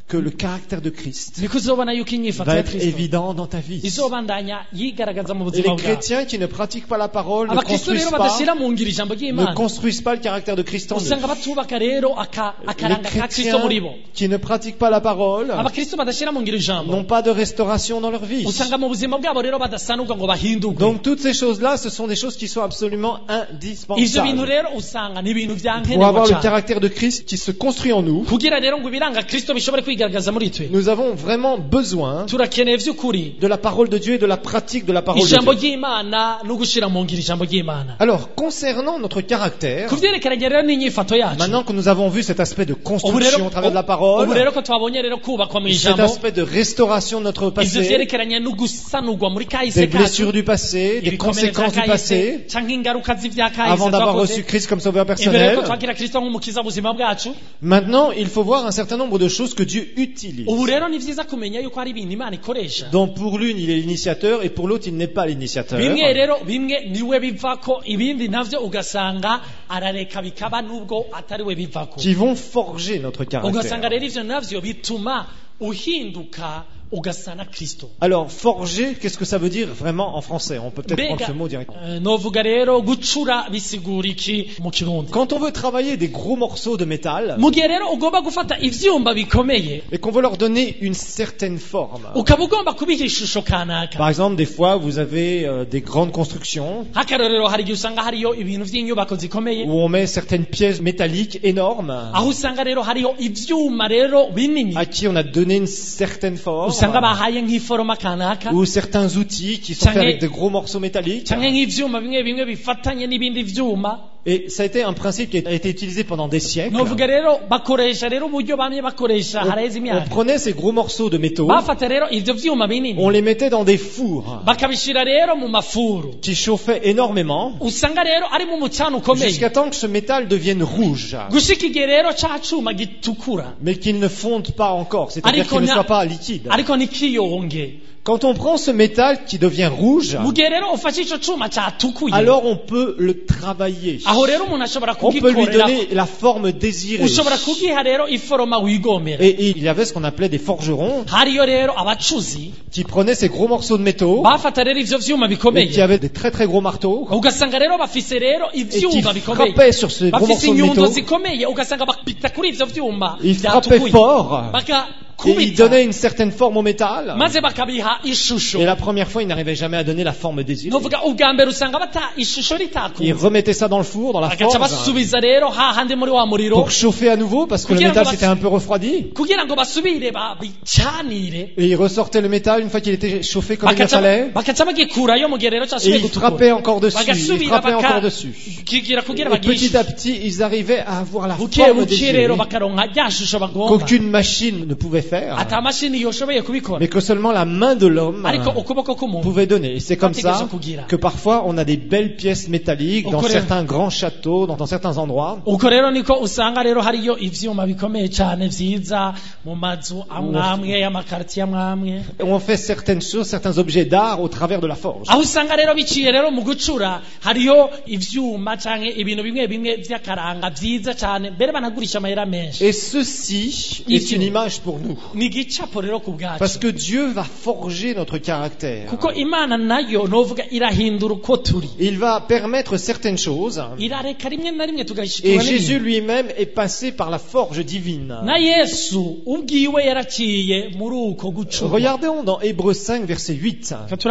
que le caractère de Christ
niko uzobona yuko inyifato
va
ya
être
kristo
évident dans ta vie.
izobandanya yigaragaza mu
Et
buzima
les
bwawe.
chrétiens qui ne pratiquent pas la parole, ne
abakristo
construisent
rero
pas,
badashyira mu ngiro ijambo
ne
ry'imana
construisent pas le caractère de Christ en eux.
usanga batubaka rero
Les
akaranga ka kristo muri bo.
chrétiens qui ne pratiquent pas la parole
abakristo badashyira mu ngiro ijambo
n'ont pas de restauration dans leur vie.
usanga mu buzima bwabo rero badasanurwa ngo bahinduke.
Donc toutes ces choses-là, ce sont des choses qui sont absolument
ivyo bintu
indispensables
rero usanga ni ibintu
pour
vyankenerwa
avoir le
cyane
caractère de Christ qui se construit en nous.
kugira rero ngo ibiranga kristo bishobore kwigaragaza muri twe.
Nous avons vraiment besoin
turakeneye vy'ukuri
de la parole de Dieu et de la pratique de la parole de
ijambo
Dieu.
ry'imana no gushira mu ngiro ijambo ry'imana.
Alors, concernant notre caractère,
ku vyerekeranye rero n'inyifato yacu
maintenant que nous avons vu cet aspect de
ubu
construction au travers de la parole,
ubu rero ko twabonye rero kubakwa mu
cet
ijambo
aspect de restauration de notre
ivyo
passé,
vyerekeranye no gusanurwa muri kahise
des
kacu
blessures du passé, des
ibikomere
conséquences du
vya
passé,
kahise canke ingaruka z'ivya kahise
avant d'avoir
twakoze.
reçu Christ comme sauveur
imbere
personnel.
yuko twakira kristo nk'umukiza w'ubuzima bwacu.
Maintenant, il faut voir un certain nombre de choses que Dieu utilise.
ubu rero ni vyiza kumenya yuko hari ibintu imana ikoresha
Donc pour l'une, il est l'initiateur et pour l'autre, il n'est pas l'initiateur.
bimwe rero bimwe niwe bivako ibindi navyo ugasanga arareka bikaba nubwo atari we bivako
Qui vont forger notre
ugasanga
caractère.
rero ivyo navyo bituma uhinduka ugasana kristo.
Alors, forger, qu'est-ce que ça veut dire vraiment en français? On peut peut-être prendre ce mot directement.
novuga rero gucura bisigura iki mu kirundi.
Quand on veut travailler des gros morceaux de métal
mu gihe rero ugomba gufata ivyumba bikomeye
et qu'on veut leur donner une certaine forme.
ukaba ugomba kubiha ishusho kanaka.
Par exemple, des fois, vous avez des grandes constructions
nk'akarorero hari igihe usanga hariyo ibintu vy'inyubako zikomeye
où on met certaines pièces métalliques énormes
aho usanga rero hariho ivyuma rero binini
à qui on a donné une certaine forme,
usanga bahaye nk'iforoma kanaka
ou certains outils qui sont faits avec de gros morceaux métalliques.
canke nk'ivyuma bimwe bimwe bifatanye n'ibindi vyuma.
Et ça a été un principe qui a été utilisé pendant des siècles.
novuga rero bakoresha rero uburyo bamye bakoresha haraheze
On
imyaka
prenait ces gros morceaux de métaux,
bafata rero ivyo vyuma binini
on les mettait dans des fours
bakabishira rero mu mafuru
qui chauffaient énormément
usanga rero ari mu mucano ukomeye
jusqu'à temps que ce métal devienne rouge,
gushika igihe rero ca cuma gitukura
mais qu'il ne fonde pas encore, c'est-à-dire qu'il ne soit pas liquide.
ariko nikiyonge.
Quand on prend ce métal qui devient rouge,
mu gihe rero ufashe ico cuma catukuye
alors on peut le travailler.
aho rero umuntu ashobora
On peut lui
kugikorera
donner la forme désirée.
ushobora kugiha rero iforoma wigomera.
Et il y avait ce qu'on appelait des forgerons
hariyo rero abacuzi
qui prenaient ces gros morceaux de métaux
bafata rero ivyo vyuma
et qui
bikomeye
avaient des très très gros marteaux
ugasanga rero bafise rero
et qui
ivyuma bikomeye
frappaient sur ces gros
bafise
morceaux de
inyundo
métaux.
zikomeye ugasanga bakubita kuri ivyo vyuma
Ils frappaient
vyatukuye
fort et ils
bakakubita
donnaient une certaine forme au métal.
maze bakabiha ishusho.
Et la première fois, ils n'arrivaient jamais à donner la forme désirée.
novuga ubwa mbere usanga bata ishusho
Ils
ritakuye
remettaient ça dans le four, dans la
bagaca
forge,
basubiza rero hahandi muri wa muriro
pour chauffer à nouveau parce que le
Kugira ngo
métal
bas-
s'était un peu refroidi.
kugira ngo basubire babicanire
Et ils ressortaient le métal une fois qu'il était chauffé comme il le
bagaca
fallait.
bagaca bagikurayo mu gihe rero
Et
casubiye
ils
gutukura
frappaient encore dessus. Ils
bagasubira
frappaient encore dessus.
kigira kugira
Et petit
bagishe
à petit, ils arrivaient à avoir la
buke
forme
buke
désirée
rero bakaronka rya shusho bagomba
qu'aucune machine ne pouvait faire,
ata mashini yoshoboye kubikora
mais que seulement la main de l'homme
ariko ukuboko k'umuntu
pouvait donner. Et c'est comme ça
kugira.
que parfois on a des belles pièces métalliques dans
Ukore-
certains grands châteaux, dans certains endroits.
uko rero niko usanga rero hariyo ivyuma bikomeye cane vyiza mu mazu amwamwe y'amakartiye amwamwe
Et on fait certaines choses, certains objets d'art au travers de la forge.
aho usanga rero biciye rero mu gucura hariyo ivyuma canke ibintu bimwe bimwe vy'akaranga vyiza cane mbere banagurisha amahera menshi.
Et ceci est une image pour nous.
ni igicapo rero ku
Parce
bwacu
que Dieu va forger notre caractère.
kuko imana nayo novuga irahindura uko turi
Il va permettre certaines choses.
irareka rimwe na rimwe
Et
tugashikirwa
Jésus
n'ibintu.
lui-même est passé par la forge divine.
na yesu ubwiwe yaraciye muri uko gucura.
Regardons dans Hébreux 5, verset 8.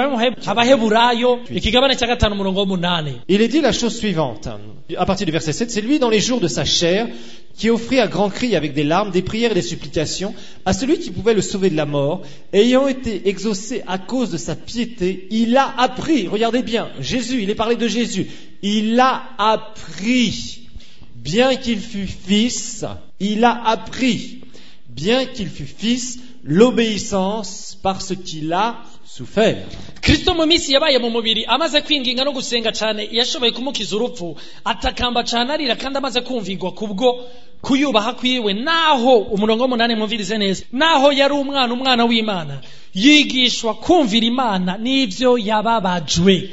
abaheburayo ikigabane cya gatanu umurongo w'umunani
Il est dit la chose suivante, à partir du verset 7, c'est lui dans les jours de sa chair qui offrit à grands cris avec des larmes, des prières et des supplications à celui qui pouvait le sauver de la mort, ayant été exaucé à cause de sa piété, il a appris, regardez bien, Jésus, il est parlé de Jésus, il a appris, bien qu'il fût fils, il a appris, bien qu'il fût fils, l'obéissance parce qu'il a souffert.
kristo mu minsi yabaye mu mubiri amaze kwinginga no gusenga cyane yashoboye kumukiza urupfu atakamba cyane arira kandi amaze kumvigwa kubwo kuyubaha kwiwe naho umurongo w'umunani mwumvirize neza naho yari umwana w'imana yigishwa kumvira Imana n'ivyo yababajwe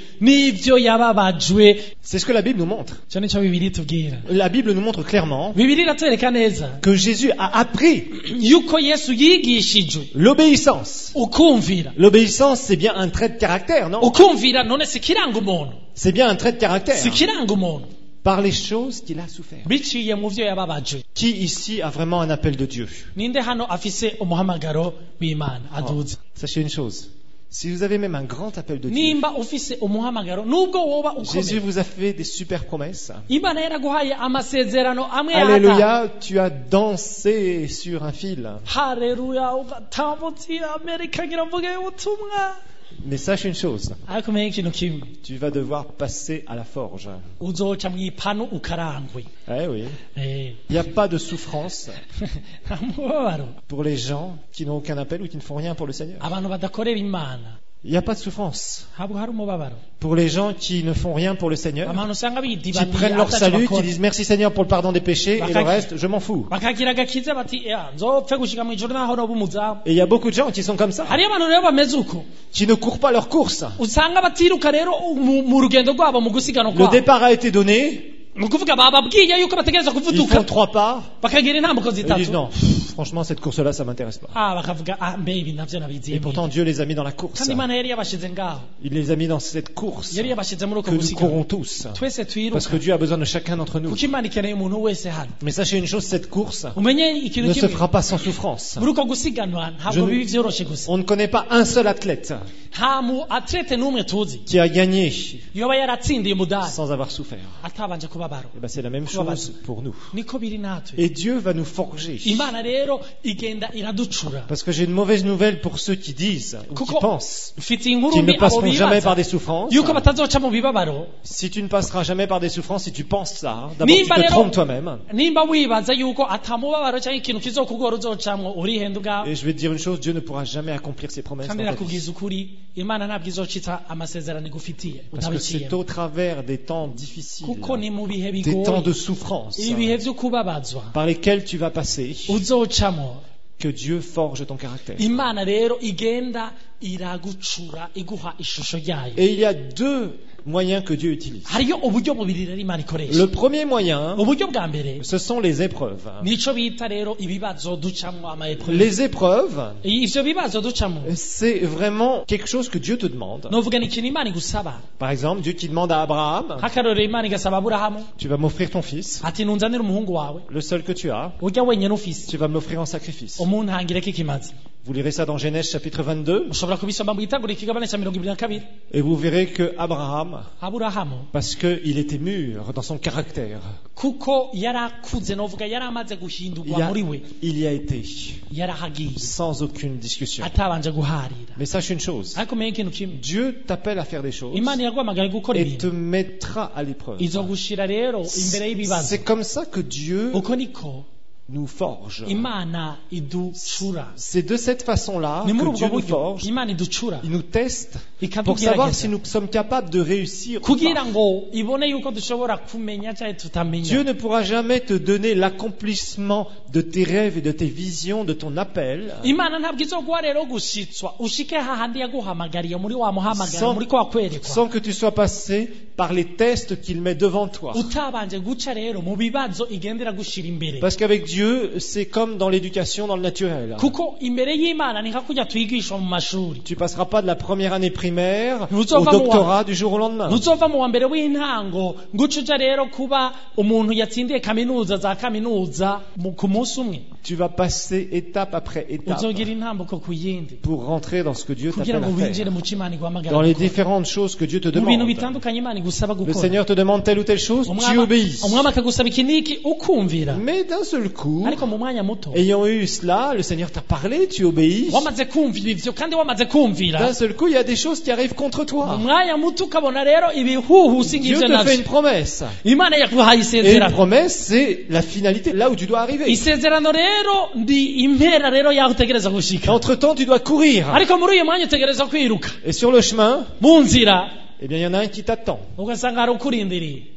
C'est ce que la Bible nous montre.
cyo nicyo Bibiliya itubwira.
La Bible nous montre clairement
Bibiliya iratwereka neza
que Jésus a appris
yuko Yesu yigishijwe
l'obéissance.
ukumvira.
L'obéissance, c'est bien un trait de caractère, non?
Ukumvira none si kiranga umuntu,
C'est bien un trait de caractère.
si kiranga umuntu
Par les choses qu'il a souffert.
biciye mu vyo yababajwe.
Qui ici a vraiment un appel de Dieu?
Ninde hano afise umuhamagaro w'Imana aduze?
Sachez une chose. Si vous avez même un grand appel de Dieu,
Nimba ufise umuhamagaro nubwo woba
Jésus
ukomeye,
vous a fait des super promesses.
Imana yaraguhaye amasezerano amwe yahata.
Alléluia, tu as dansé sur un fil.
Haleluya, ugatambutira Amerika ngira mvuge ubutumwa.
Mais sache une chose,
Ariko umenye ikintu kimwe,
tu vas devoir passer à la forge.
uzoca mw'ipanu ukarangwe.
Eh oui.
Eh,
Il n'y a pas de souffrance
nta mubabaro.
pour les gens qui n'ont aucun appel ou qui ne font rien pour le Seigneur.
Abantu badakorera Imana
Il n'y a pas de souffrance
ntabwo hari umubabaro.
pour les gens qui ne font rien pour le Seigneur,
Abantu usanga
qui
bidibaniye
prennent leur
ataco
salut,
bakora.
qui disent merci Seigneur pour le pardon des péchés et le reste, je m'en fous.
bakagira agakiza bati nzopfe gushika mw'ijoro naho noba umuzamu.
Et il y a beaucoup de gens qui sont comme ça,
hariyo abantu rero bameze uko
qui ne courent pas leur course.
usanga batiruka rero mu rugendo rwabo mu gusigana
Le
kwabo.
départ a été donné,
ni ukuvuga bababwiye yuko bategereza
ils
kuvuduka
font 3 pas,
bakagira intambuko
et ils
zitatu.
disent non, franchement cette course-là ça m'intéresse pas.
bakavuga mbe ibi navyo nabiziye.
Et pourtant Dieu les a mis dans la course.
kandi Imana yari yabashize ngaho,
Il les a mis dans cette course
yari yabashize muri uko
que nous
gusigana.
courons tous.
twese
Parce
twiruka
que Dieu a besoin de chacun d'entre nous.
kuko Imana ikeneye umuntu wese hano.
Mais sachez une chose, cette course
umenye ikintu
ne se
kimwe,
fera pas sans souffrance.
muri uko gusiganwa ntabwo bibi vyoroshe gusa.
On ne connaît pas un seul athlète
nta mu atlete n'umwe tuzi
qui a gagné
yoba yaratsindiye umudari
sans avoir souffert.
atabanje kubabaro.
Et ben c'est la même chose pour nous.
niko biri natwe.
Et Dieu va nous forger.
Imana rero igenda iraducura.
Parce que j'ai une mauvaise nouvelle pour ceux qui disent ou qui
Kuko
pensent
mfite inkuru
qu'ils
mbi
ne
abo
passeront jamais par des
bibaza
souffrances.
yuko batazoca mu bibabaro.
Si tu ne passeras jamais par des souffrances, si tu penses ça, d'abord tu
Nimba
te
rero
trompes toi-même.
nimba wibaza yuko atamubabaro cyangwa ikintu kizokugora uzocamwo urihenda ubwawe.
Et je vais te dire une chose, Dieu ne pourra jamais accomplir ses promesses dans
kandi
ta vie.
nakubwiza ukuri, Imana ntabwo izocitsa amasezerano igufitiye
Parce que c'est
utabiciyemo.
au travers des temps difficiles,
kuko ni mu bihe
des temps
bigoye,
de souffrance,
ibihe vyo kubabazwa
par lesquels tu vas passer,
uzocamwo,
que Dieu forge ton caractère.
Imana rero igenda iragucura iguha ishusho yayo.
Et il y a 2 moyens que Dieu utilise.
hariyo uburyo bubiri rero Imana ikoresha.
Le premier moyen,
uburyo bwa mbere
ce sont les épreuves.
nico bita rero ibibazo ducamwo amaepreuve.
Les épreuves,
ivyo bibazo ducamwo
c'est vraiment quelque chose que Dieu te demande.
novuga ni ikintu Imana igusaba.
Par exemple, Dieu qui demande à Abraham,
nk'akarorero Imana igasaba Aburahamu
tu vas m'offrir ton fils,
ati nunzanire umuhungu wawe
le seul que tu as,
urya wenyene ufise
tu vas me l'offrir en sacrifice.
umuntangireko ikimazi.
Vous lirez ça dans Genèse chapitre 22,
ushobora kubisoma mu gitanguriro ikigabane cya 22
et vous verrez que Abraham,
Aburahamu
parce qu'il était mûr dans son caractère,
kuko yarakuze novuga yaramaze guhindurwa muri we,
il y a été
yarahagiye
sans aucune discussion.
atabanje guharira.
Mais sache une chose,
ariko umenye ikintu kimwe,
Dieu t'appelle à faire des choses
Imana yaguhamagaye gukora
et te
ibintu
mettra à l'épreuve.
izogushira rero imbere y'ibibazo.
C'est comme ça que Dieu
uko niko
nous forge.
Imana iducura.
C'est de cette façon-là
ni muri
que
ubwo
Dieu nous
buryo
forge.
Imana iducura
Il nous teste pour savoir si
ikadugerageza
nous sommes capables de réussir ou
kugira
pas.
ngo ibone yuko dushobora kumenya cyangwa tutamenya.
Dieu ne pourra jamais te donner l'accomplissement de tes rêves et de tes visions, de ton appel,
Imana ntabwo izoguha rero gushitswa ushike hahandi yaguhamagariye muri wa muhamagara
Sans-
muri kwa kwerekwa
sans que tu sois passé par les tests qu'il met devant toi.
utabanje guca rero mu bibazo igendera gushira imbere.
Parce qu'avec Dieu, c'est comme dans l'éducation, dans le naturel.
kuko imbere y'Imana ni nka kujya twigishwa mu mashuri.
Tu passeras pas de la première année primaire
Nous
au
sommes
doctorat du jour au lendemain.
ntuzova mu wa mbere w'intango nguca uja rero kuba umuntu yatsindiye kaminuza za kaminuza ku munsi umwe.
Tu vas passer étape après étape
uzogira intambuko ku yindi
pour rentrer dans ce que Dieu
kugira
t'appelle
ngo
à
winjire
faire.
mu cyo Imana iguhamagara
Dans les
gukora.
différentes choses que Dieu te
mu bintu
demande.
bitandukanye Imana igusaba
Le
gukora.
Seigneur te demande telle ou telle chose, tu obéis.
umwami akagusaba iki n'iki ukumvira.
Mais d'un seul coup,
ariko mu mwanya muto
ayant eu cela, le Seigneur t'a parlé, tu obéis.
wamaze kumvira ivyo kandi wamaze kumvira
D'un seul coup, il y a des choses qui arrivent contre
mu
toi.
mwanya muto ukabona rero ibihuhusi
Dieu
ngivyo
te fait une
navyo.
promesse.
Imana yaguhaye
Et une
isezerano.
promesse, c'est la finalité, là où tu dois arriver.
Isezerano rero ndi impera rero yaho utegereza gushika.
Entre-temps, tu dois courir.
ariko muri uyu mwanya utegereza kwiruka
Et sur le chemin,
mu nzira
eh bien, il y en a un qui t'attend.
ugasanga hari ukurindiriye.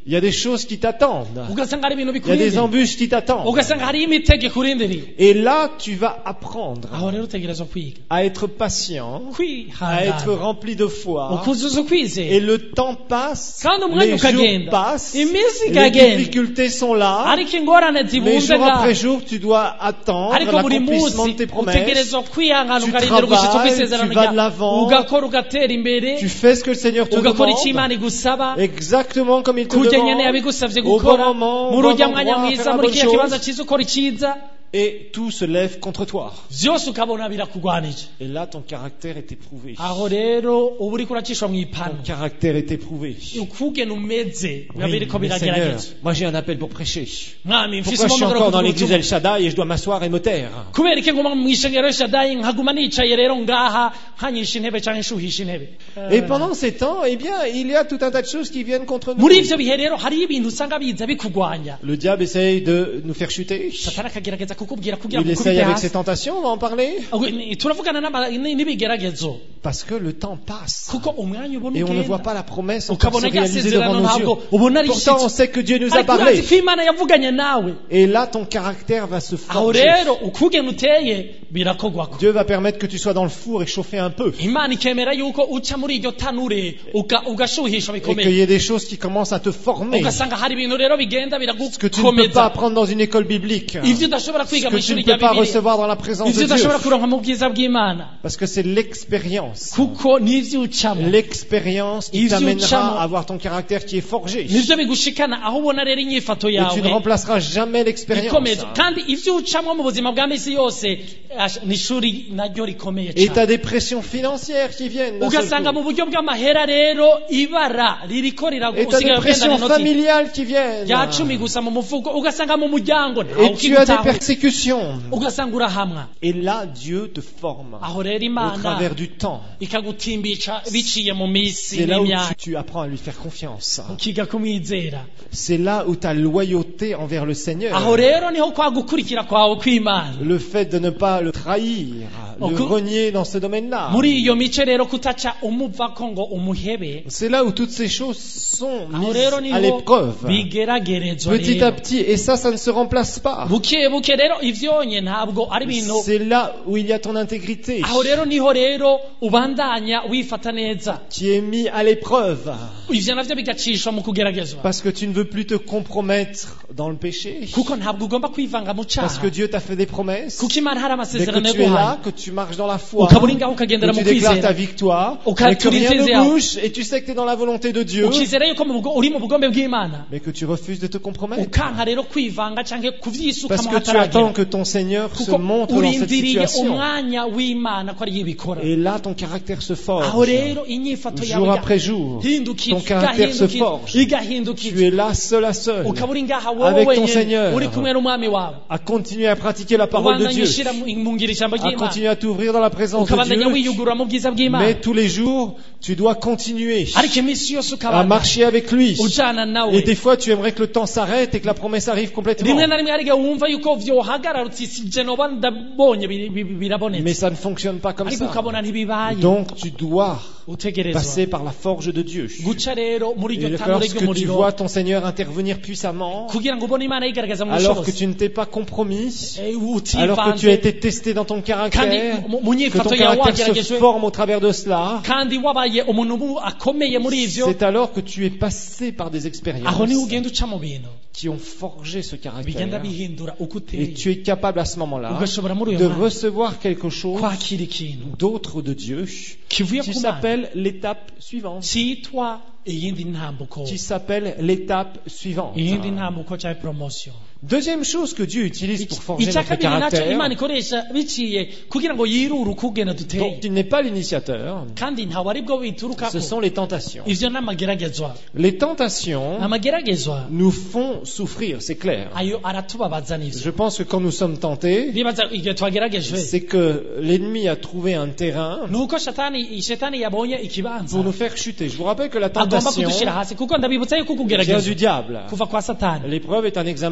Il y a des choses qui t'attendent.
ugasanga hari ibintu
Il y a des
bikurindiriye
embûches qui t'attendent.
ugasanga hari imitego ikurindiriye.
Et là, tu vas apprendre
aho rero utegerezwa kwiga
à être patient, à être
kwihangana
rempli de foi.
ukuzuza
Et
ukwizera
le temps passe,
kandi umwanya
les jours
ukagenda
passent,
iminsi
les
ikagenda
difficultés sont là.
ariko ingorane
Mais
zibunze
jour après
ngaho
jour, tu dois attendre
ariko buri
l'accomplissement de
munsi
tes promesses.
utegerezwa kwihangana
Tu
ukarindira ugushitsa
travailles,
kw'isezerano
tu vas de
ryawe
l'avant.
ugakora ugatera imbere
Tu fais ce que le Seigneur te
ugakora icyo
demande,
imana igusaba
exactement comme il te
kurya nyene
demande,
yabigusavye
au bon
gukora
moment,
mu
au bon
rujya mwanya
endroit,
mwiza
faire la
muri
bonne
kiriya kibanza
chose,
cyiza ukora iciza
et tout se lève contre toi.
vyose ukabona birakugwanije.
Et là, ton caractère est éprouvé.
aho rero uba uriko uracishwa mu
Ton
ipanu
caractère est éprouvé.
ukugena umeze biba
Oui,
biriko
mais Seigneur,
birageragezwa.
moi j'ai un appel pour prêcher.
mwami mfise
Pourquoi je suis
umumagaro
encore dans
kuvuga
l'église
ubutumwa.
El Shaddai et je dois m'asseoir et me taire?
kubera iki nguma mw'ishengero shadayi nkaguma nicaye rero ngaha nkanyisha intebe canke nshuhisha intebe.
Et pendant ces temps, eh bien, il y a tout un tas de choses qui viennent contre nous.
muri ivyo bihe rero hariyo ibintu usanga biza bikugwanya.
Le diable essaye de nous faire chuter.
satani akagerageza kukubwira kugira
Il
ngo
essaye
ukubite
avec ses
hasi.
tentations, on va en parler.
turavugana n'ibigeragezo
Parce que le temps passe.
kuko umwanya ubona
Et on ne voit
ugenda
pas la promesse encore se
ukabona rya
réaliser devant
sezerano
nos yeux.
ntabwo ubona ari
Pourtant, on
ishitsi
sait que Dieu nous a
ariko urazi
parlé.
ko imana yavuganye nawe.
Et là, ton caractère va se
aho
forger.
rero ukugena uteye birakogwako.
Dieu va permettre que tu sois dans le four et chauffer un peu.
imana ikemera yuko uca muri iryo tanure ugashuhisha
Et qu'il y
bikomeye
ait des choses qui commencent à te former.
ugasanga hari ibintu rero bigenda
Ce que tu ne peux pas
biragukomeza
apprendre dans une école biblique.
ivyo udashobora
Ce
kwiga mu
que tu
ishuri
ne peux
rya
pas
bibiliya
recevoir dans la présence
ivyo
de Dieu.
udashobora kuronka mu bwiza bw'imana
Parce que c'est l'expérience.
kuko n'ivyo ucamo
L'expérience qui
Ivyo
t'amènera
ucamo.
à avoir ton caractère qui est forgé.
nivyo bigushikana aho ubona rero inyifato
Et tu ne
yawe
remplaceras jamais l'expérience.
ikomeza kandi ivyo ucamwo mu buzima bwa misi yose ni ishuri naryo rikomeye
Et tu as
cyane
des pressions financières qui viennent. d'un seul
ugasanga
coup.
mu buryo bw'amahera rero ibara ririko
Et tu as des
usigaye ugendana
pressions
inoti
familiales qui viennent.
ya cumi gusa mu mufuko ugasanga mu muryango ntawe
Et tu as des
ukigutaho
persécutions.
ugasanga urahamwa
Et là, Dieu te forme
aho rero
au
imana
travers du temps.
ikagutimbisha biciye mu misi
C'est là où
n'imyaka
tu apprends à lui faire confiance.
ukiga kumwizera
C'est là où ta loyauté envers le Seigneur,
aho rero niho kwa gukurikira kwawe kw'imana
le fait de ne pas le trahir, le
Ok.
renier dans ce domaine-là.
muri iyo mice rero kutaca umuvako ngo umuhebe
C'est là où toutes ces choses sont
aho
mises
rero
à
niho
l'épreuve.
bigeragerezwa
Petit à
rero
petit. Et ça ne se remplace pas.
buke buke rero ivyonye ntabwo ari ibintu
C'est là où il y a ton intégrité
aho rero niho rero ubandanya wifata neza
qui est mis à l'épreuve.
ivyo navyo bigacishwa mu kugeragezwa
Parce que tu ne veux plus te compromettre dans le péché.
kuko ntabwo ugomba kwivanga mu
Parce que
caha
Dieu t'a fait des promesses.
kuko imana hari
Dès que
amasezerano
tu es là,
yaguhaye
que tu marches dans la foi,
ukaba uri ngaho ukagendera
que
mu
tu déclares ta
kwizera
victoire,
Uka-
mais que rien
turizeze
ne
yawe.
bouge, et tu sais que tu es dans la volonté de Dieu,
ukizera yuko uri mu bugombe bw'imana
mais que tu refuses de te compromettre.
ukanka rero kwivanga canke kuvyisukamo
Parce que tu attends
hataragera
que ton Seigneur se
kuko
montre dans cette
urindiriye
situation.
umwanya w'imana ko ariyo ibikora
Et là, ton caractère se
aho
forge.
rero inyifato
Jour
yawe
après jour,
igahindukira
ton caractère se forge. Tu
igahindukira
es là seul à seul,
ukaba uri ngaha wowe
avec ton
wenyene
Seigneur,
uri kumwe n'umwami wawe
à continuer à pratiquer la parole de
ubandanya
Dieu,
ushira mu ngiro ijambo
à
ry'imana
continuer à t'ouvrir dans la présence de
ukabandanya
Dieu.
wiyugurura mu bwiza bw'imana
Mais tous les jours, tu dois continuer
ariko iminsi yose
à
ukabandanya
marcher avec lui.
ujana nawe
Et des fois, tu aimerais que le temps s'arrête et que la promesse arrive complètement.
rimwe na rimwe hari igihe wumva yuko vyohagarara uti sije noba ndabonye
Mais
birabonetse
ça ne fonctionne pas comme
ariko
ça.
ukabona ntibibaye
Donc, tu dois
utegerezwa
passer par la forge de Dieu.
guca rero muri
Et
iryo tanure
lorsque tu
ry'umuriro
vois ton Seigneur intervenir puissamment,
kugira ngo ubone imana yigaragaza mu
alors que
bushobozi
tu ne t'es pas compromis,
Eh,
alors que tu as
utivanze
été testé dans ton
kandi
caractère,
mu
que ton
nyifato yawe
caractère se
wageragejwe
forme au travers de cela,
kandi wabaye umuntu akomeye muri ivyo
c'est alors que tu es passé par des expériences
aho niho ugenda uca mu bintu
qui ont forgé ce
bigenda
caractère.
bihindura uko
Et
uteye
tu es capable à ce moment-là
ugashobora muri
de
uyo mwanya
recevoir quelque chose
kwakira ikintu
d'autre de Dieu
kivuye
qui
ku mana
s'appelle l'étape suivante.
cyitwa iyindi ntambuko
Qui s'appelle l'étape suivante.
iyindi ntambuko cyangwa promotion
Deuxième chose que Dieu utilise pour forger
icya
notre
kabiri nacyo
caractère,
imana ikoresha biciye kugira ngo yirure uko ugenda
dont
duteye
il n'est pas l'initiateur,
kandi ntawe ari bwo biturukako
ce sont les tentations.
ivyo ni amageragezwa
Les tentations
amageragezwa
nous font souffrir, c'est clair.
ayo aratubabaza
Je
n'ivyo
pense que quand nous sommes tentés,
bibaza igihe twageragejwe
c'est que l'ennemi a trouvé un terrain
nuko shetani yabonye ikibanza
pour nous faire chuter. Je vous rappelle que la
agomba
tentation
kudushira hasi kuko ndabibutsa yuko
vient du
kugeragezwa
diable.
kuva kwa satani
L'épreuve est un examen qui vient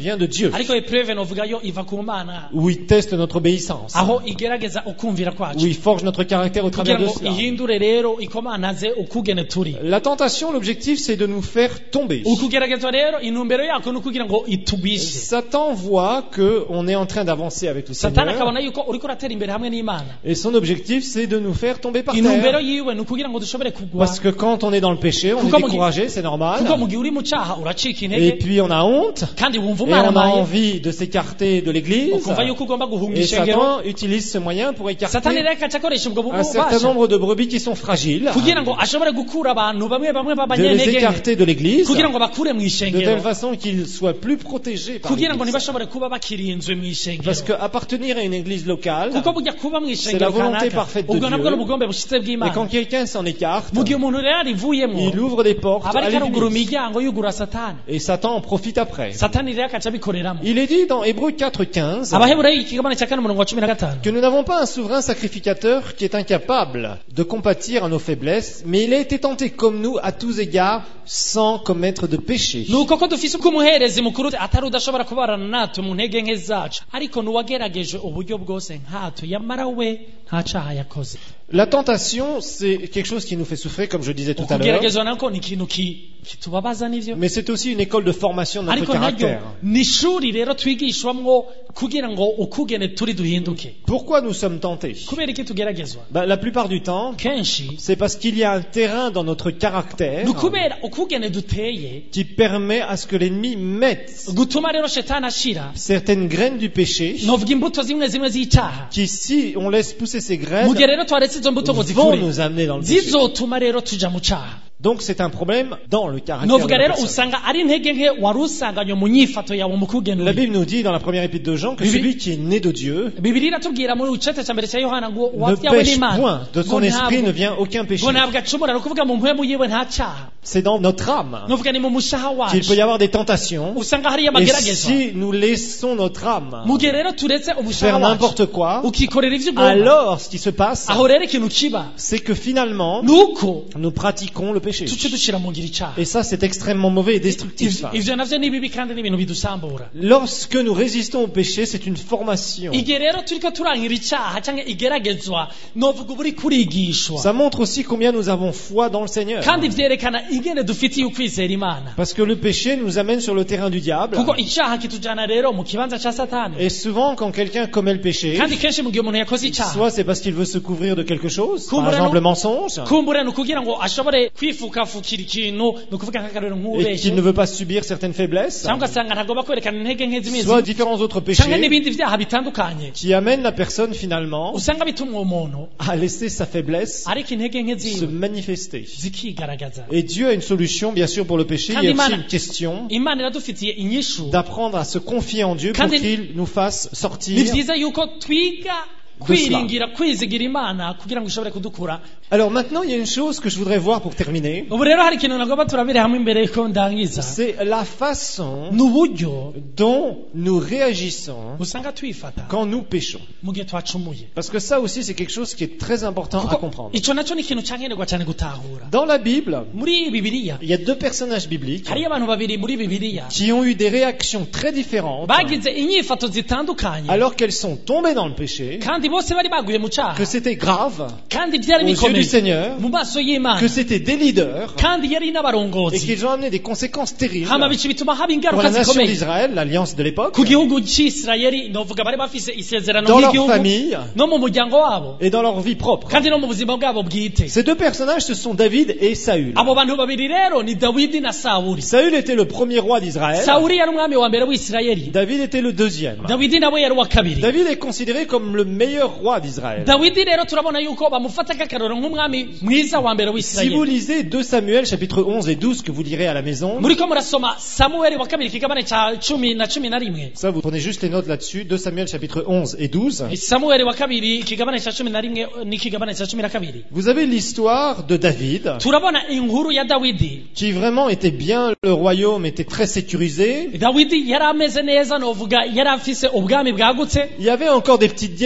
vient de Dieu,
ariko epreve novuga yo iva ku Mana,
où il teste notre obéissance,
aho igerageza ukumvira
où
kwacu
il forge notre caractère au travers
kugira
de
ngo
cela.
ihindure rero ikomanaze ukugene turi.
La tentation, l'objectif, c'est de nous faire tomber.
Ukugeragezwa rero intumbero yako ni ukugira ngo itugwishe.
Satan voit qu'on est en train d'avancer avec le
Satani
Seigneur,
akabona yuko uriko uratera imbere hamwe n'Imana.
et son objectif, c'est de nous faire tomber par
Intumbero
terre.
yiwe ni ukugira ngo dushobore kugwa.
Parce que quand on est dans le péché, on est
Kuko mu gihe-
découragé, c'est normal.
kuko mu gihe uri mu cyaha uracika
Et
intege
puis on a honte,
kandi wumva
et on a
umaramaye
envie de s'écarter de l'église.
ukumva yuko ugomba guhunga
Et
ishengero.
Satan utilise ce moyen pour
Satani
écarter
rero akaca akoresha ubwo
un certain
bubasha
nombre de brebis qui sont fragiles,
kugira ngo ashobore gukura abantu bamwe bamwe
de les
b'abanyantege nke
écarter de l'église,
kugira ngo bakure mu
de telle
ishengero
façon qu'ils soient plus protégés par
kugira ngo
l'église.
ntibashobore kuba bakirinzwe mu ishengero
Parce qu'appartenir à une église locale,
kuko burya kuba mu
c'est la
ishengero
volonté
kanaka
parfaite de
ubwo nabwo
Dieu.
ni ubugombe bushitse
et
bw'Imana.
quand quelqu'un s'en écarte,
mu gihe umuntu rero arivuyemo
il ouvre des portes
aba
à
ariko arugura
l'église.
imiryango yugura Satani.
Et Satan en profite après.
Satani rero akaca abikoreramo.
Il est dit dans Hébreux 4:15
Abaheburayo ikigabane cya kane umurongo wa 15
que nous n'avons pas un souverain sacrificateur qui est incapable de compatir à nos faiblesses, mais il a été tenté comme nous à tous égards sans commettre de péché.
nuko ko dufise uko umuherezi mukuru atari udashobora kubarana natwe mu ntege nke zacu ariko nuwagerageje uburyo bwose nkatwe yamara we nta caha yakoze.
La tentation, c'est quelque chose qui nous fait souffrir, comme je disais tout à l'heure,
ukugeragezwa nako ni ikintu kitubabaza n'ivyo
mais c'est aussi une école de formation de notre
ariko naryo
caractère.
ni ishuri rero twigishwamwo kugira ngo ukugene turi duhinduke.
Pourquoi nous sommes tentés?
kubera iki tugeragezwa
La plupart du temps,
kenshi
c'est parce qu'il y a un terrain dans notre caractère
ni ukubera ukugene duteye
qui permet à ce que l'ennemi mette
gutuma rero shetani ashira
certaines graines du péché
novuga imbuto zimwe zimwe z'icyaha
qui, si on laisse pousser ces graines,
mu gihe rero twaretse izo mbuto ngo
vont
zikure
nous amener dans le péché.
zizotuma rero tuja mu cyaha.
Donc c'est un problème dans le caractère de
novuga
la
rero
personne.
usanga ari intege nke wari usanganywe mu nyifato yawe mu
La
kugenura.
Bible nous dit dans la première épître de Jean que
Bibi-
celui qui est né de Dieu
bibiri iratubwira muri icete cya mbere cya yohana ngo
ne
uwabyawe
pêche
n'imana
point, de son
ngo
esprit ne
ntabwo
vient aucun péché.
ngo ntabwo acumura ni ukuvuga mu mpwemu yiwe nta cyaha.
C'est dans notre âme
novuga ni mu mushaha
qu'il peut
wacu
y avoir des tentations.
usanga hariyo
Et
amageragezwa.
si nous laissons notre âme
mu gihe rero turetse umushaha
faire
wacu
n'importe quoi,
ukikorera ivyo ugomba
alors ce qui se passe,
aho rero ikintu kiba
c'est que finalement,
ni uko
nous pratiquons le péché.
tuce dushira mu ngiro icyaha.
Et ça, c'est extrêmement mauvais et destructif.
ivyo navyo ni bibi kandi ni ibintu bidusambura.
Lorsque nous résistons au péché, c'est une formation.
igihe rero turiko turankira icyaha cyangwa igeragezwa novuga uba uri kurigishwa
Ça montre aussi combien nous avons foi dans le Seigneur.
kandi vyerekana ingene dufitiye ukwizera Imana.
Parce que le péché nous amène sur le terrain du diable.
kuko icyaha kitujana rero mu kibanza ca Satani.
Et souvent, quand quelqu'un commet le péché,
kandi kenshi mu gihe umuntu yakoze icyaha
soit c'est parce qu'il veut se couvrir de quelque chose, par
Kumbura
exemple
no-
le mensonge,
kumbura ni ukugira ngo ashobore kwifukafukira ikintu ni ukuvuga nk'akarero
et
nk'ubeshye
qu'il ne veut pas subir certaines faiblesses,
cyangwa ugasanga ntagomba kwerekana intege nke zimwe
soit
zimwe
différents autres
cyangwa
péchés
n'ibindi vyaha bitandukanye
qui amènent la personne finalement
usanga bituma uwo muntu
à laisser sa faiblesse
ariko intege nke
se
ziwe
manifester.
zikigaragaza.
Et Dieu a une solution, bien sûr, pour le péché. Il y a
Kandi
aussi
Imana-
une question
Imana iradufitiye inyishu.
d'apprendre à se confier en Dieu pour
Kandi-
qu'il nous fasse
ni
sortir.
vyiza yuko twiga kwiringira kwizigira Imana kugira ngo ishobore kudukura.
Alors maintenant, il y a une chose que je voudrais voir pour terminer.
ubu rero hari ikintu nagomba turabire hamwe imbere ko ndangiza
C'est la façon
n'uburyo
dont nous réagissons
usanga twifata
quand nous péchons.
mu gihe twacumuye.
Parce que ça aussi, c'est quelque chose qui est très important à comprendre.
ico naco ni ikintu cankenerwa cyane gutahura.
Dans la Bible,
muri bibiliya
il y a deux personnages bibliques
hariyo abantu babiri muri bibiliya
qui ont eu des réactions très différentes
bagize inyifato zitandukanye
alors qu'elles sont tombées dans le péché,
kandi bose bari baguye mu cyaha
que c'était grave
kandi byari
aux yeux du
bikomeye
Seigneur,
mu maso y'Imana
que c'était des leaders
kandi yari
et
n'abarongozi
qu'ils ont amené des conséquences terribles
hama bici bituma haba
pour
ingaruka
la nation
zikomeye
d'Israël, l'alliance de l'époque,
ku gihugu cy'Isirayeli novuga bari bafise isezerano
dans leur
nk'igihugu
famille
no mu muryango wabo
et dans leur vie propre.
kandi no mu buzima bwabo bwite.
Ces deux personnages, ce sont David et Saül.
abo bantu babiri rero ni Dawidi na Sawuli.
Saül était le premier roi d'Israël,
Sawuli yari umwami wa mbere w'Isirayeli,
David était le deuxième.
Dawidi nawe yari uwa kabiri.
David est considéré comme le meilleur roi d'Israël.
Dawidi rero turabona yuko bamufata nk'akarorero nk'umwami mwiza wa mbere
Si vous
w'Isirayeli.
lisez 2 Samuel chapitre 11 et 12 que vous lirez à la maison,
muriko murasoma Samueli wa kabiri kigabane ca 10 na 11.
ça vous prenez juste les notes là-dessus, 2 Samuel chapitre 11 et 12,
Samueli wa kabiri kigabane ca 11 n'ikigabane ca 12.
vous avez l'histoire de David,
turabona inkuru ya Dawidi.
qui vraiment était bien, le royaume était très sécurisé.
Dawidi yari ameze neza novuga yari afise ubwami bwagutse.
Il y avait encore des petites guerres à droite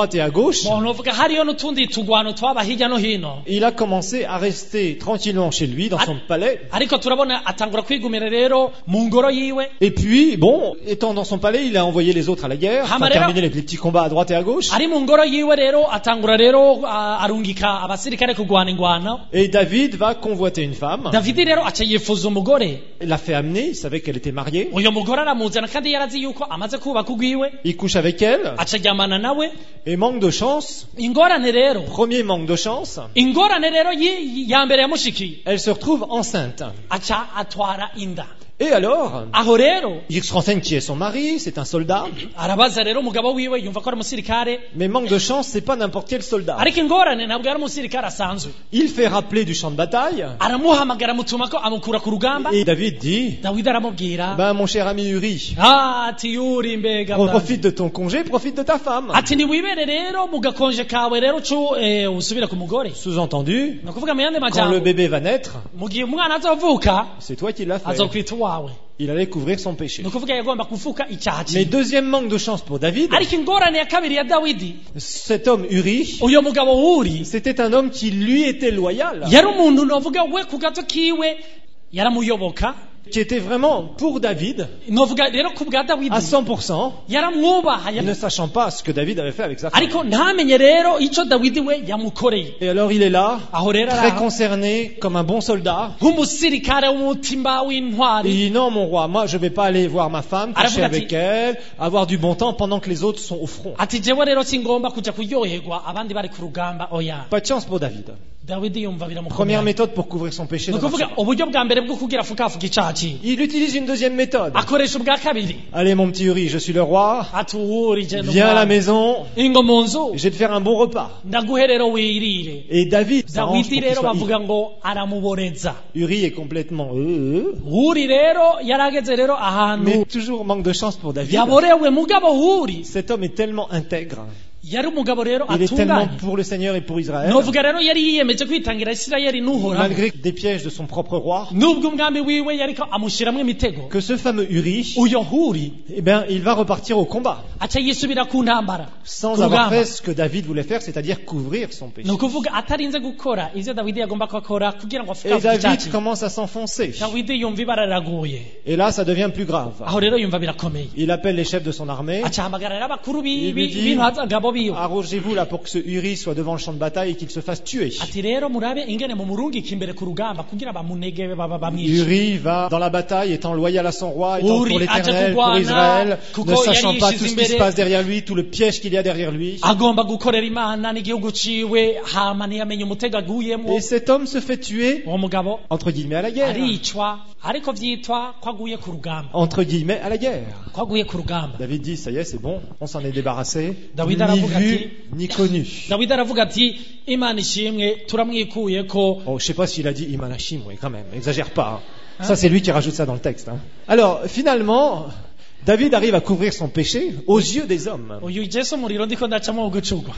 droite et à gauche,
novuga hariyo n'utundi tugwano twaba hirya no hino
il a commencé à rester tranquillement chez lui, dans son palais.
ariko turabona atangura kwigumira rero mu ngoro yiwe.
Et puis, bon, étant dans son palais, il a envoyé les autres à la guerre, enfin, terminé les petits combats à droite et à gauche.
ari mu ngoro yiwe rero atangura rero arungika abasirikare kugwana ingwano.
Et David va convoiter une femme.
Davidi rero aca yifuza umugore.
Il l'a fait amener, il savait qu'elle était mariée.
uyo mugore aramuzana kandi yarazi yuko amaze kubaka ugwiwe.
Il couche avec elle.
aca aryamana nawe.
Et manque de chance,
ingorane rero
manque de chance,
ingorane rero ya mbere yamushikiye
elle se retrouve enceinte.
aca atwara inda.
Et alors,
aho rero
il se renseigne qui est son mari, c'est un soldat.
arabaza rero umugabo wiwe yumva ko ari umusirikare.
Mais manque de chance, c'est pas n'importe quel soldat.
ariko ingorane ntabwo ari umusirikare asanzwe.
Il fait rappeler du champ de bataille.
aramuhamagara mutuma ko amukura ku rugamba.
Et David dit,
dawidi aramubwira
ben mon cher ami Uri,
ati yuri mbega
profite de ton congé, profite de ta femme.
ati niwibere rero mu gakonje kawe rero usubire ku mugore.
Sous-entendu,
ni ukuvuga mu yandi
quand le
majambo
bébé va naître,
mu gihe umwana azovuka
c'est toi qui l'as fait.
azokwita uwawe.
Il allait couvrir son péché.
ni ukuvuga yagomba kuvuka icyaha
Mais
cyiwe.
deuxième manque de chance pour David,
ariko ingorane ya kabiri ya dawidi
cet homme Uri,
uyo mugabo wuri
c'était un homme qui lui était loyal,
yari umuntu novuga we ku gato kiwe yaramuyoboka.
qui était vraiment pour David
novuga rero ku bwa dawidi
à 100%,
yaramwubaha
ne sachant pas ce que David avait fait avec sa femme.
ariko ntamenye rero icyo dawidi we yamukoreye.
Et alors il est là,
aho rero
très
araho
concerné, comme un bon soldat.
nk'umusirikare w'umutima
Il
w'intwari.
dit non mon roi, moi je vais pas aller voir ma femme, coucher
Aravuga
avec
ati-
elle, avoir du bon temps pendant que les autres sont au front.
ati jewe rero singomba kuja kuryoherwa abandi bari ku rugamba oya.
Pas de chance pour David.
dawidi yumva
Première
biramukomeye.
méthode pour couvrir son péché.
ni
ne marche
ukuvuga
pas.
uburyo bwa mbere bwo kugira fukafuka icyaha cyiwe.
Il utilise une deuxième méthode.
akoresha ubwa kabiri.
Allez mon petit Uri, je suis le roi,
ati uwuri je
viens à la maison,
ingo mu nzu
je vais te faire un bon repas.
ndaguhe rero wirire.
Et David s'arrange pour
dawidi
qu'il
rero
soit
bavuga
ivre.
ngo aramuboreza.
Uri est complètement
wuri rero yarageze rero ahantu
mais toujours manque de chance pour David.
yaborewe. mugabo wuri
Cet homme est tellement intègre.
yari umugabo rero
Il est tellement
atunganye.
pour le Seigneur et pour Israël.
novuga rero yari yiyemeje kwitangira isirayeli n'uhoraho.
Malgré des pièges de son propre roi,
nubwo umwami wiwe yariko amushiramwo imitego.
que ce fameux Uri,
uyo huri
eh ben, il va repartir au combat.
aca yisubira ku ntambara
Sans
ku
avoir
rugamba.
fait ce que David voulait faire, c'est-à-dire couvrir son péché.
ni ukuvuga atarinze gukora ivyo dawidi yagomba kukora kugira ngo
Et
afukafuke
David
icyaha.
commence à s'enfoncer.
dawidi yumva ibara riraguye.
Et là, ça devient plus grave.
aho rero yumva birakomeye.
Il appelle les chefs de son armée.
aca ahamagara rero abakuru
Il lui dit,
b'intwazangabo biwe.
arrangez-vous là pour que ce Uri soit devant le champ de bataille et qu'il se fasse tuer.
ati rero murabe ingene mumurungika imbere ku rugamba kugira bamunege bamwice.
Uri va dans la bataille étant loyal à son roi, étant
Uri
pour l'Éternel,
acha
pour
kugwana,
Israël,
kuko
ne sachant
yari
pas
yishize
tout ce qui se
imbere.
passe derrière lui, tout le piège qu'il y a derrière lui.
agomba gukorera imana n'igihugu ciwe hama ntiyamenye umutego aguyemo.
Et cet homme se fait tuer,
uwo mugabo
entre guillemets, à la guerre.
aricwa ariko vyitwa ko aguye ku rugamba.
Entre guillemets, à la guerre.
ko aguye ku rugamba.
David dit, ça y est, c'est bon, on s'en est débarrassé.
David
Ni
aravuga
vu,
ati-
ni connu.
dawidi aravuga ati imana ishimwe turamwikuye ko.
Oh, je sais pas s'il a dit Imanachim, oui, quand même, exagère pas. Hein. Ça, c'est lui qui rajoute ça dans le texte. Hein. Alors, finalement, David arrive à couvrir son péché aux yeux des hommes.
uyu jesu umuriro ndiko ndacamo ugucugwa.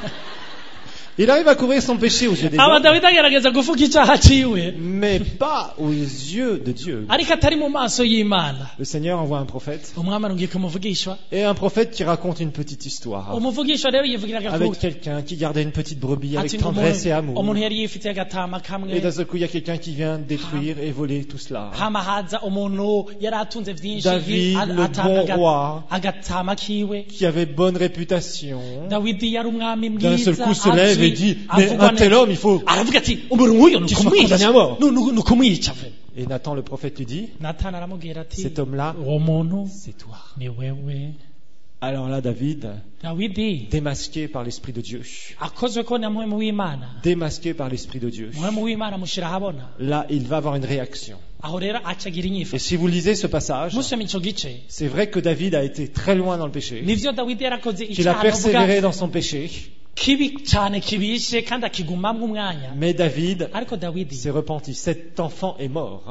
Il arrive à couvrir son péché aux yeux des
aba
hommes,
dawidi agerageza gufuka icyaha ciwe
mais pas aux yeux de Dieu.
ariko atari mu maso y'imana.
Le Seigneur envoie un prophète,
umwami arungika umuvugishwa.
et un prophète qui raconte une petite histoire
umuvugishwa rero yivugira
avec
agakuka.
quelqu'un qui gardait une petite brebis avec
ati
tendresse et amour.
umuntu yari yifitiye agatama
Et
kamwe.
d'un seul coup, il y a quelqu'un qui vient détruire et voler tout cela.
hama haza umuntu yari atunze vyinshi
David, le
atanga
bon roi,
agatama kiwe.
qui avait bonne réputation,
dawidi yari umwami
d'un seul
mwiza
coup se lève et dit, mais
avugwa
un tel
neza.
homme, il faut...
aravuga ati umuntu nk'uyo
Qu'il soit condamné à mort.
ni ukumwica ve.
Et Nathan le prophète lui dit,
natani aramubwira ati
cet homme-là,
uwo muntu
c'est toi.
ni wewe.
Alors là, David,
dawidi
démasqué par l'Esprit de Dieu,
akozwe ko na muhemu w'imana.
démasqué par l'Esprit de Dieu,
muhemu w'imana amushira ahabona.
là, il va avoir une réaction.
aho rero acagira inyifa.
Et si vous lisez ce passage,
musoma ico gice
c'est vrai que David a été très loin dans le péché,
nivyo dawidi yarakoze
qu'il a
icyaha
persévéré dans son péché,
kibi cyane kibishe kandi akigumamwo umwanya.
mais David
ariko dawidi
s'est repenti. Cet enfant est mort.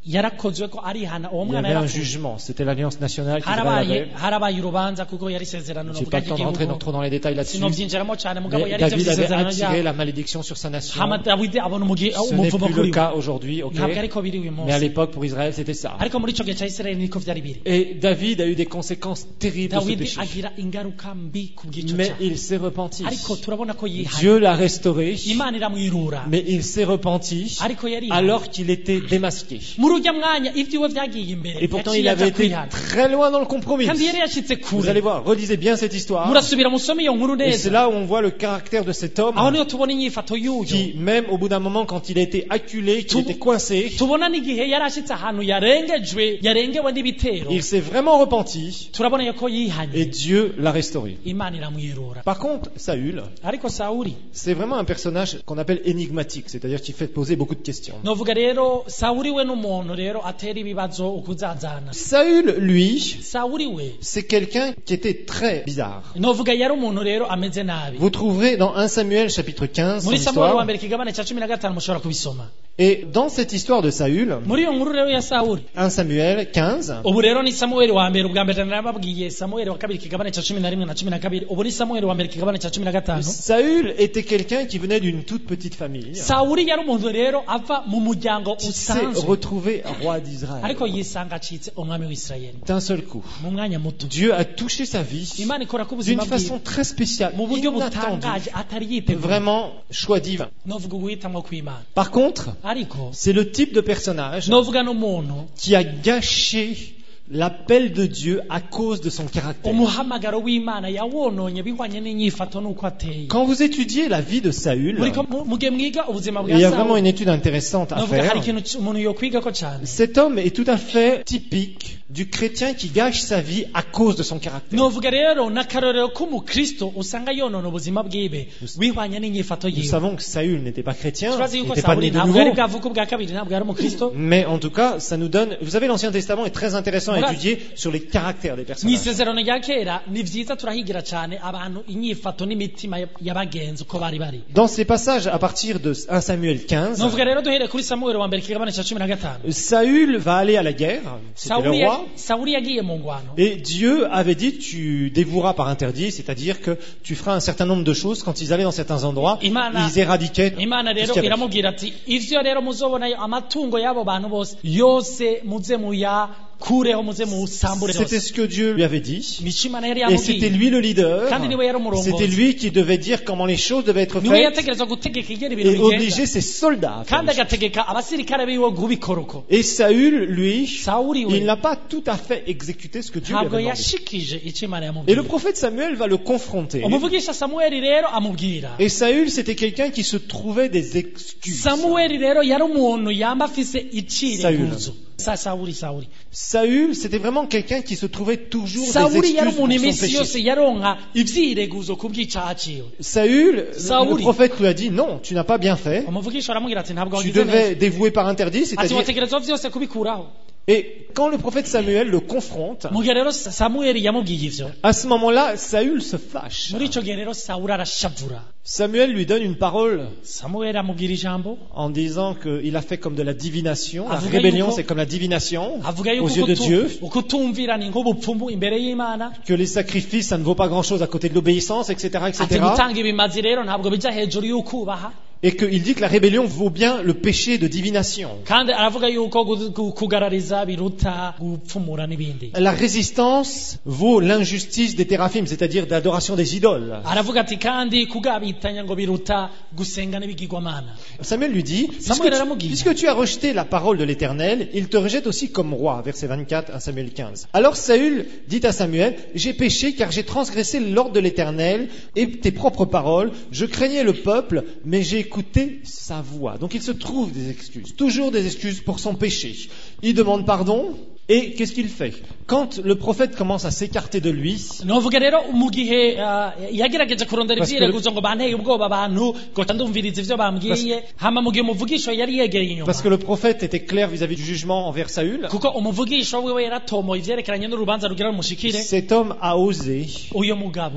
yarakozwe ko arihana uwo
Il y
mwana
avait un
yarapfuye
jugement. C'était l'alliance nationale qui avait.
harabaye urubanza kuko yari isezerano
Je n'ai pas le temps d'entrer trop dans les détails là-dessus.
sinovyinjiramo cyane mugabo
Mais
yari ivyo
David avait
vy'isezerano
attiré
ryabo
la malédiction sur sa nation.
hama dawidi abona
Ce n'est
umuvumo
plus
kuri
le
we
cas aujourd'hui, ok.
ntabwo ariko biri uyu
Mais à
munsi
l'époque, pour Israël, c'était ça.
ariko muri ico gihe ca isirayeli niko vyari biri
Et David a eu des conséquences terribles de ce
dawidi
péché.
agira ingaruka mbi ku bw'ico
Mais
cyaha
il s'est repenti.
ariko turabona ko yihanye
Dieu l'a restauré,
imana iramwirura
mais il s'est repenti
ariko yari
alors qu'il était démasqué.
muri urya mwanya ivyiwe vyagiye imbere
Et pourtant,
yaciye
il avait
aja
été
kwihana
très loin dans le compromis.
kandi yari yashitse
Vous allez
kure
voir, relisez bien cette histoire.
murasubira musome iyo nkuru
Et c'est
neza
là où on voit le caractère de cet homme
aho niho tubona inyifato y'uyu
qui, même au bout d'un moment, quand il a été acculé, qu'il était coincé,
tubona n'igihe yari ashitse ahantu yarengewe n'ibitero
il s'est vraiment repenti
turabona ko
et
yihanye
Dieu l'a restauré.
imana iramwirura
Par contre, Saül,
ariko sawuli
c'est vraiment un personnage qu'on appelle énigmatique, c'est-à-dire qu'il fait poser beaucoup de questions.
novuga rero sawuli we n'umuntu rero atera ibibazo ukuzazana
Saül, lui,
sawuli we
c'est quelqu'un qui était très bizarre.
novuga yari umuntu rero ameze nabi
Vous trouverez dans 1 Samuel chapitre 15 son
muri samueli wa
histoire.
mbere ikigabane ca 15 mushobora kubisoma
Et dans cette histoire de Saül,
muri iyo nkuru rero ya sawuli
1 Samuel 15,
ubu rero ni samueli wa mbere ubwa mbere narababwiye samueli wa kabiri ikigabane ca 11 na 12 ubu ni samueli wa mbere ikigabane ca 15
Saül était quelqu'un qui venait d'une toute petite famille,
sawuli yari umuntu rero ava mu muryango
qui s'est
usanzwe
retrouvé roi d'Israël
ariko yisanga acitse umwami w'isirayeli
d'un seul coup.
mu mwanya muto
Dieu a touché sa vie
imana ikora ko
d'une
ubuzima
façon
bwiwe
très spéciale,
mu buryo
inattendue,
butangaje atari yiteguye
vraiment choix divin.
novuga uguhitamwo kw'imana
Par contre,
ariko
c'est le type de personnage
novuga n'umuntu
qui a gâché l'appel de Dieu à cause de son caractère.
umuhamagaro w'imana yawononye bihwanye n'inyifato n'uko ateye
Quand vous étudiez la vie de Saül,
mugihe mwiga ubuzima
et
bwa
il y a vraiment
sawuli
une étude intéressante à
novuga hari
faire,
ikintu umuntu yokwigako cane
cet homme est tout à fait typique du chrétien qui gâche sa vie à cause de son caractère.
novuga rero n'akarorero k'umukristo usanga yonona ubuzima bwiwe bihwanye n'inyifato
Nous
yiwe
savons que Saül n'était pas chrétien,
turazi
il
yuko
n'était pas
sawuli
né de
ntabwo yari
nouveau.
bwavuka ubwa kabiri ntabwo yari umukristo
Mais en tout cas, ça nous donne... Vous savez, l'Ancien Testament est très intéressant à étudier sur les caractères des
mu
personnages.
isezerano rya kera ni vyiza turahigira cane abantu inyifato n'imitima y'abagenzi uko bari bari
Dans ces passages, à partir de 1 Samuel 15,
novuga rero duhereye kuri samueli wa mbere ikigabane ca 15
Saül va aller à la guerre, c'était le roi,
sawuli yagiye mu ngwano
et Dieu avait dit tu dévoueras par interdit, c'est-à-dire que tu feras un certain nombre de choses quand ils allaient dans certains endroits,
Imana-
ils éradiquaient
imana
tout ce
rero
qu'il y avait.
iramubwira ati ivyo rero muzobonayo amatungo y'abo bantu bose yose muze muyakureho muze musambure
C'était
yose
ce que Dieu lui avait dit.
nico imana yari
Et c'était
yamubwiye
lui le leader.
kandi niwe yari umurongozi
C'était lui qui devait dire comment les choses devaient être
niwe
faites
yategerezwa gutegeka ingene ibintu
et
bigenda
obliger ses soldats à faire
kandi
les choses.
agategeka abasirikare biwe kubikora uko
Et Saül, lui,
sawuli we
il n'a pas tout à fait exécuté ce que Dieu lui
ntabwo
avait demandé.
yashikije ico imana
Et le
yamubwiye
prophète Samuel va le confronter.
umuvugisha samueli rero amubwira
Et Saül, c'était quelqu'un qui se trouvait des excuses.
samueli rero yari umuntu yamba afise icireguzo
Saül.
sawuli
Saül, c'était vraiment quelqu'un qui se trouvait toujours des
sawuli yari
excuses pour
umuntu
son
imisi
péché.
yose yaronka ivyireguzo ku bw'icaha ciwe
Saül, le
Saouli.
prophète lui a dit non, tu n'as pas bien fait.
umuvugisha aramubwira ati ntabwo
Tu
wagize
devais
neza
dévouer par interdit,
ati
c'est-à-dire...
wategerezwa vyose kubikuraho
Et quand le prophète Samuel le confronte,
mu gihe rero samueli yamubwiye ivyo
à ce moment-là, Saül se fâche.
muri ico gihe rero sawuli arashavura
Samuel lui donne une parole
samueli amubwira ijambo
en disant qu'il a fait comme de la divination. La
Avuga
rébellion,
yuko-
c'est comme la divination
avuga
aux
yuko
yeux de Dieu.
ukutumvira ni nk'ubupfumu imbere y'imana
Que les sacrifices, ça ne vaut pas grand-chose à côté de l'obéissance, etc.,
ati
etc.
gutanga ibimazi rero ntabwo bija hejuru y'ukubaha
Et qu'il dit que la rébellion vaut bien le péché de divination.
kandi aravuga yuko kugarariza biruta gupfumura n'ibindi
La résistance vaut l'injustice des téraphim, c'est-à-dire de l'adoration des idoles.
aravuga ati kandi kugabitanya ngo biruta gusenga n'ibigirwamana
Samuel lui dit,
Samuel aramubwira.
puisque tu as rejeté la parole de l'Éternel, il te rejette aussi comme roi. Verset 24, 1 Samuel 15. Alors Saül dit à Samuel, j'ai péché car j'ai transgressé l'ordre de l'Éternel et tes propres paroles. Je craignais le peuple, mais j'ai écouté sa voix. Donc il se trouve des excuses, toujours des excuses pour son péché. Il demande pardon. Et qu'est-ce qu'il fait? Quand le prophète commence à s'écarter de lui,
novuga rero mu gihe yagerageje kurondera
Parce que
ivyireguzo ngo banteye ubwoba abantu ngo ndumviriza ivyo bambwiye hama mu gihe umuvugisho yari yegereye inyuma
parce que le prophète était clair vis-à-vis du jugement envers Saül,
kuko umuvugisho wiwe yaratomoye ivyerekeranye n'urubanza rugira rumushikire
cet homme a osé
uyo mugabo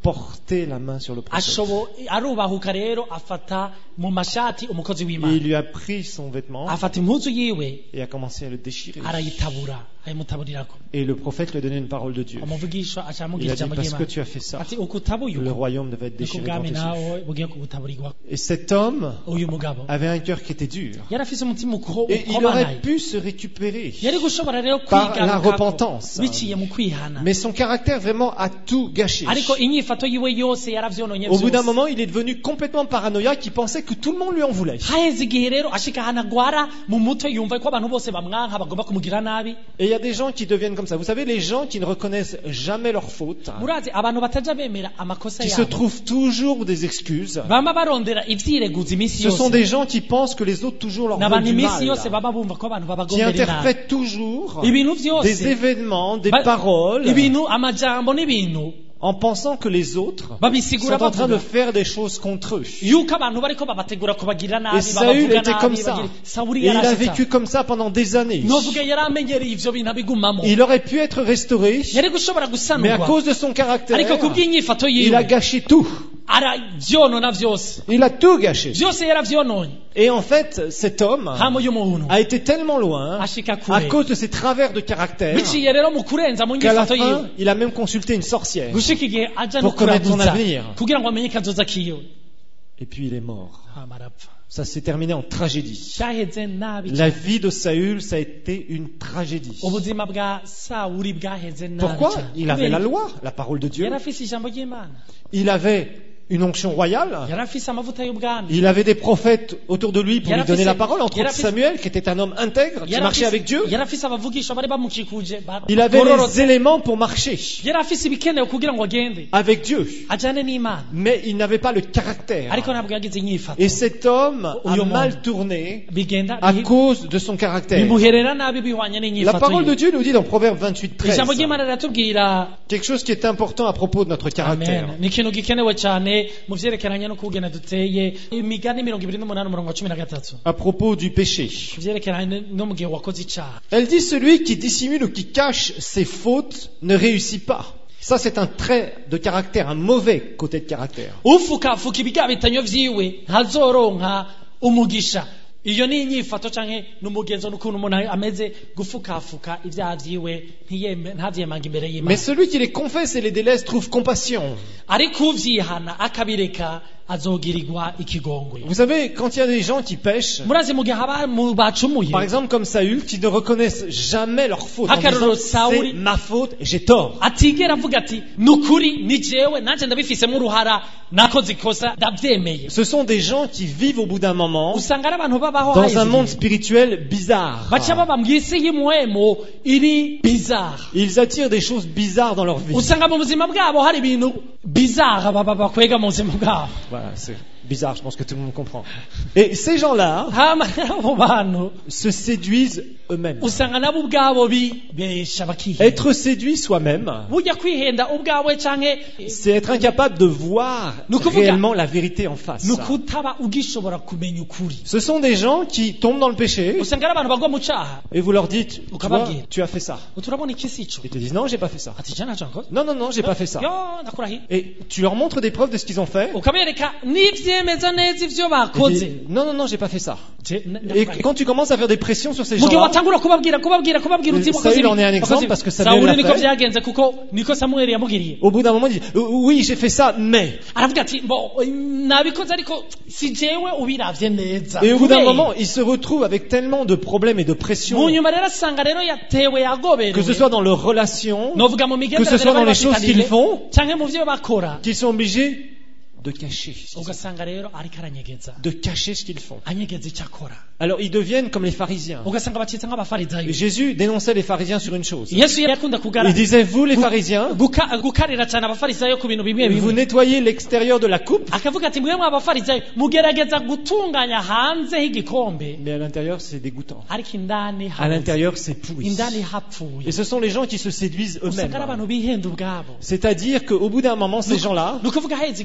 porté la main sur le prophète.
arubahuka rero afata mu mashati umukozi
Et
w'Imana,
il lui a pris son vêtement
afata impuzu yiwe
et a commencé à le déchirer.
arayitabura ayimutaburirako.
Et le prophète lui a donné une parole de Dieu.
Umuvugisha aca
Il
amubwira
a dit,
ijambo
parce que
ry'Imana
tu as fait ça,
ati ukutabuye
le
uko
royaume devait être
niko
déchiré devant
ubwami
tes yeux.
nawe bugiye kubutaburirwako.
Et cet homme
Uyu mugabo
avait un cœur qui était dur.
yari afise umutima
Et il aurait
ukomanaye,
pu se récupérer
yari gushobora rero
par la
kwigarukako
repentance.
biciye mu kwihana,
Mais son caractère vraiment a tout gâché.
ariko inyifato yiwe yose yaravyononye
Au bout d'un
vyose.
moment, il est devenu complètement paranoïaque, il pensait que tout le monde lui en voulait.
haheze igihe rero ashika ahantu agwara mu mutwe, yumva ko abantu bose bamwanka bagomba kumugira nabi.
Et il y a des gens qui deviennent comme ça. Vous savez, les gens qui ne reconnaissent jamais leurs fautes,
murazi abantu bataja bemera amakosa
qui se
yabo,
trouvent toujours des excuses,
bama barondera ivyireguza imisi
ce sont
yose,
des gens qui pensent que les autres toujours leur veulent
n'abantu
du
imisi yose
mal,
baba bumva ko abantu
qui
babagondera nabi,
interprètent toujours
ibintu
des
vyose
événements, des
ba-
paroles,
ibintu amajambo n'ibintu
en pensant que les autres sont
babisigura
en train de
bavuga
faire des choses contre eux.
yuko abantu bariko babategura kubagirira
Et
nabi,
Saül
babavuga
était comme
nabi,
ça.
bagira-
Et
Sawuli
il a
yarashitse
vécu comme ça pendant des années.
novuga yaramenyereye ivyo bintu abigumamo,
Il aurait pu être restauré,
yari gushobora
mais à
gusanurwa,
cause de son caractère,
ariko kubw'inyifato
il a
yiwe
gâché tout.
aravyonona vyose,
Il a tout gâché.
vyose yaravyononye.
Et en fait, cet homme
hama uyu muntu
a été tellement loin
ashika
à
kure
cause de ses travers de caractère
biciye rero mu kurenza mu
qu'à la
nyifato yiwe
fin, il a même consulté une sorcière.
gushika igihe aja no
Pour connaître son
kuraguza
avenir.
kugira ngo amenye kazoza kiwe,
Et puis il est mort.
hama arapfa.
Ça s'est terminé en tragédie.
Cyaheze nabi
La
cyane.
vie de Saül, ça a été une tragédie.
ubuzima bwa Sawuli bwaheze nabi
Pourquoi?
cyane.
Il avait la
Kubera
loi, la parole de Dieu.
yari afise ijambo ry'Imana,
Il avait une onction royale.
yari afise amavuta y'ubwami,
Il avait des prophètes autour de lui pour
Il
lui
a
donner
fait
la
ses-
parole, entre
il a
autres
fait-
Samuel, qui était un homme intègre, qui
yari
marchait
afise-
avec Dieu.
yari afise abavugisha bari bamukikuje
Il avait les
bagororotse,
éléments pour marcher
yari afise ibikenewe kugira ngo agende
avec Dieu.
ajane n'Imana,
Mais il n'avait pas le caractère.
ariko ntabwo yagize inyifato.
Et cet homme a
Uyu muntu
mal tourné
bigenda
à cause de son caractère.
bimuherera nabi bihwanye
La
n'inyifato
parole de
yiwe.
Dieu nous dit dans Proverbe 28,
ijambo
13,
ry'Imana riratubwira
quelque chose qui est important à propos de notre caractère.
amen, ni ikintu gikenewe cyane mu vyerekeranye no kugena duteye. Imigani 28 umurongo wa 13
À propos du péché.
ku vyerekeranye no mu gihe wakoze icaha,
Elle dit, celui qui dissimule ou qui cache ses fautes ne réussit pas. Ça, c'est un trait de caractère, un mauvais côté de caractère.
ufukafuka ibigabitanyo vyiwe ntazoronka umugisha. Iyo ni inyifato canke n'umugenzo n'ukuntu umuntu ameze, gufukafuka ivyaha vyiwe ntavyemanga imbere
Mais
y'Imana,
celui qui les confesse et les délaisse trouve compassion.
ariko uvyihana akabireka azogirirwa ikigongwe.
Vous savez, quand il y a des gens qui pêchent,
murazi mu gihe haba mu bacumuye,
par exemple comme Saül, qui ne reconnaissent jamais leur faute, en
Akarorero
disant,
Sauli.
c'est ma faute, j'ai tort.
atigera avuga ati nukuri ni jewe nanje ndabifisemo uruhara, nakoze ikosa ndavyemeye.
Ce sont des gens qui vivent au bout d'un moment
Usanga ari abantu babaho
dans un monde
haheze,
spirituel bizarre.
baca baba mw'isi y'umuhemo iri bizarre.
Ils attirent des choses bizarres dans leur vie.
Usanga mu buzima bwabo hari ibintu bizarre baba bakwega mu buzima bwabo.
Voilà, c'est bizarre, je pense que tout le monde comprend. Et ces gens-là
hama abo bantu
se séduisent eux-mêmes.
usanga nabo ubwabo bibesha bakihenda.
Être séduit soi-même,
burya kwihenda ubwawe canke
c'est être incapable de voir
Ni ukuvuga-
réellement la vérité en face.
nukutaba ugishobora kumenya ukuri.
Ce sont des gens qui tombent dans le péché
usanga ari abantu bagwa mu caha,
et vous leur dites, tu vois,
Ukababwira.
tu as fait ça.
turabona iki sico,
Ils te disent, non, j'ai pas fait ça.
ati jana cankoze
Non, non, non, j'ai pas fait ça.
yo ndakurahiye,
Et tu leur montres des preuves de ce qu'ils ont fait.
ukabereka n'ivyemeza neza ivyo
Ils
bakoze.
disent, non, non, non, j'ai pas fait ça.
Je-
Et quand tu commences à faire des pressions sur ces
mu gihe
gens-là,
watangura kubabwira uti
Saül en est un exemple parce que Samuel
Sawuli
l'a
niko
fait.
vyagenze kuko niko Samweli yamugiriye.
au bout d'un moment, ils disent, oui, j'ai fait ça, mais.
aravuga ati nabikoze ariko si jewe ubiravye neza.
Et au bout d'un
Kubera
moment, ils se retrouvent avec tellement de problèmes et de pression,
mu nyuma rero asanga rero yatewe yagoberewe,
que ce soit dans leurs relations,
novuga mu
que ce soit dans les choses qu'ils font,
canke mu vyo bakora,
qu'ils sont obligés de cacher.
ugasanga rero ariko aranyegeza,
De cacher ce qu'ils font.
anyegeza icyo akora,
Alors ils deviennent comme les pharisiens.
ugasanga bacitse nk'abafarisayo.
Jésus dénonçait les pharisiens sur une chose.
Yesu yakunda kugara
Il disait, vous les pharisiens,
gukarira cyane abafarisayo ku bintu bimwe
vous
bimwe,
nettoyez l'extérieur de la coupe,
akavuga ati mwemwe abafarisayo mugerageza gutunganya hanze h'igikombe,
mais à l'intérieur c'est dégoûtant.
ariko indani
À l'intérieur c'est pourri.
indani hapfuye.
Et ce sont les gens qui se séduisent
usanga ari
eux-mêmes.
abantu bihenda ubwabo.
C'est-à-dire qu'au bout d'un moment, ces gens-là,
ni ukuvuga haheze igihe abo bantu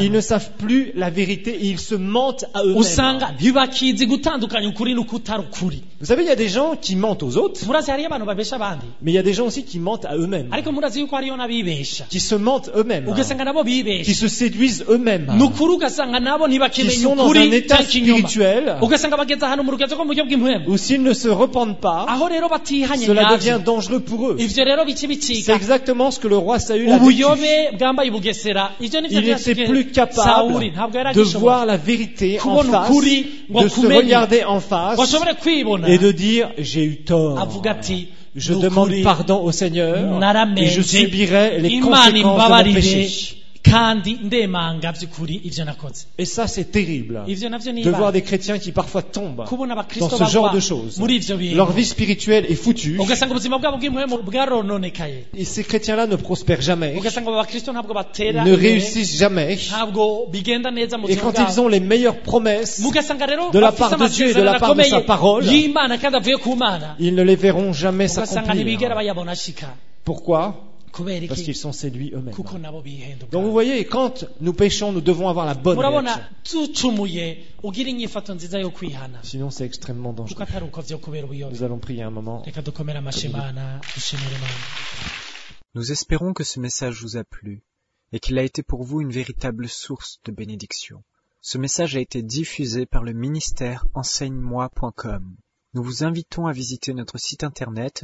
Ils ne savent plus la vérité et ils se mentent à eux-mêmes.
usanga ntibakizi gutandukanya ukuri n'ukutari ukuri.
Vous savez, il y a des gens qui mentent aux autres,
murazi hariyo abantu babesha abandi,
mais il y a des gens aussi qui mentent à eux-mêmes,
ariko murazi yuko hariyo n'abibesha,
qui se mentent eux-mêmes,
ugasanga nabo
qui
bibesha,
se séduisent eux-mêmes,
nukuri ugasanga nabo
qui
ntibakimenya
sont dans un
ukuri
état
canke inyuma,
spirituel
ugasanga bageze ahantu mu rugezo rwo mu buryo bw'impwemu,
où s'ils ne se repentent pas,
aho rero batihanye
cela
nyavyo,
devient dangereux pour eux.
ivyo rero bica
C'est
bicika
exactement ce que le roi Saül a vécu.
ubuyobe bwambaye ubugesera. Ivyo nivyo
Il n'était plus
Sawuli
capable
ntabwo
de
yaragishobora
voir la vérité en
kubona
face,
ukuri ngo
de se
akumenye,
regarder en face
washobore kwibona
et de dire j'ai eu tort.
avuga ati
Je
"Nukuri,
demande pardon au Seigneur et je
naramenje,
subirai les
Imana
conséquences de mon
imbabarire
péché.
kandi ndemanga by'ukuri ivyo nakoze."
Et ça, c'est terrible
Ivyo navyo ni
de voir
ibanga.
des chrétiens qui parfois tombent
kubona
dans
abakristo
ce genre
bagwa
de choses.
muri ivyo bintu,
Leur vie spirituelle est foutue
ugasanga ubuzima bwabo bw'impwemu bwarononekaye,
et ces chrétiens-là ne prospèrent jamais,
ugasanga abo bakristo ntabwo batera
ne
imbere,
réussissent jamais.
ntabwo bigenda neza mu
Et
buzima
quand ils
bwabo,
ont les meilleures promesses,
mugasanga rero
de la
bafise
part de Dieu et de la
amasezerano
part de sa
akomeye
parole,
y'Imana kandi avuye ku Mana,
ils ne les verront jamais
ugasanga ntibigera
s'accomplir.
bayabona ashika.
Pourquoi?
Kubera
Parce
iki?
qu'ils sont séduits eux-mêmes.
Kuko nabo bihenda
Donc vous
ubwabo.
voyez, quand nous péchons, nous devons avoir la bonne
murabona
réaction.
tucumuye ugira inyifato nziza yo kwihana,
Sinon, c'est extrêmement
kuko
dangereux.
atari uko vyo kubera ubuyobe.
Nous allons prier un moment.
Reka dukomere amashi Imana, dushimire Imana.
Nous espérons que ce message vous a plu et qu'il a été pour vous une véritable source de bénédiction. Ce message a été diffusé par le ministère enseigne-moi.com. Nous vous invitons à visiter notre site internet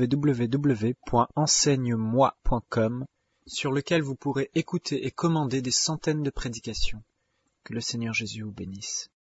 www.enseigne-moi.com sur lequel vous pourrez écouter et commander des centaines de prédications. Que le Seigneur Jésus vous bénisse.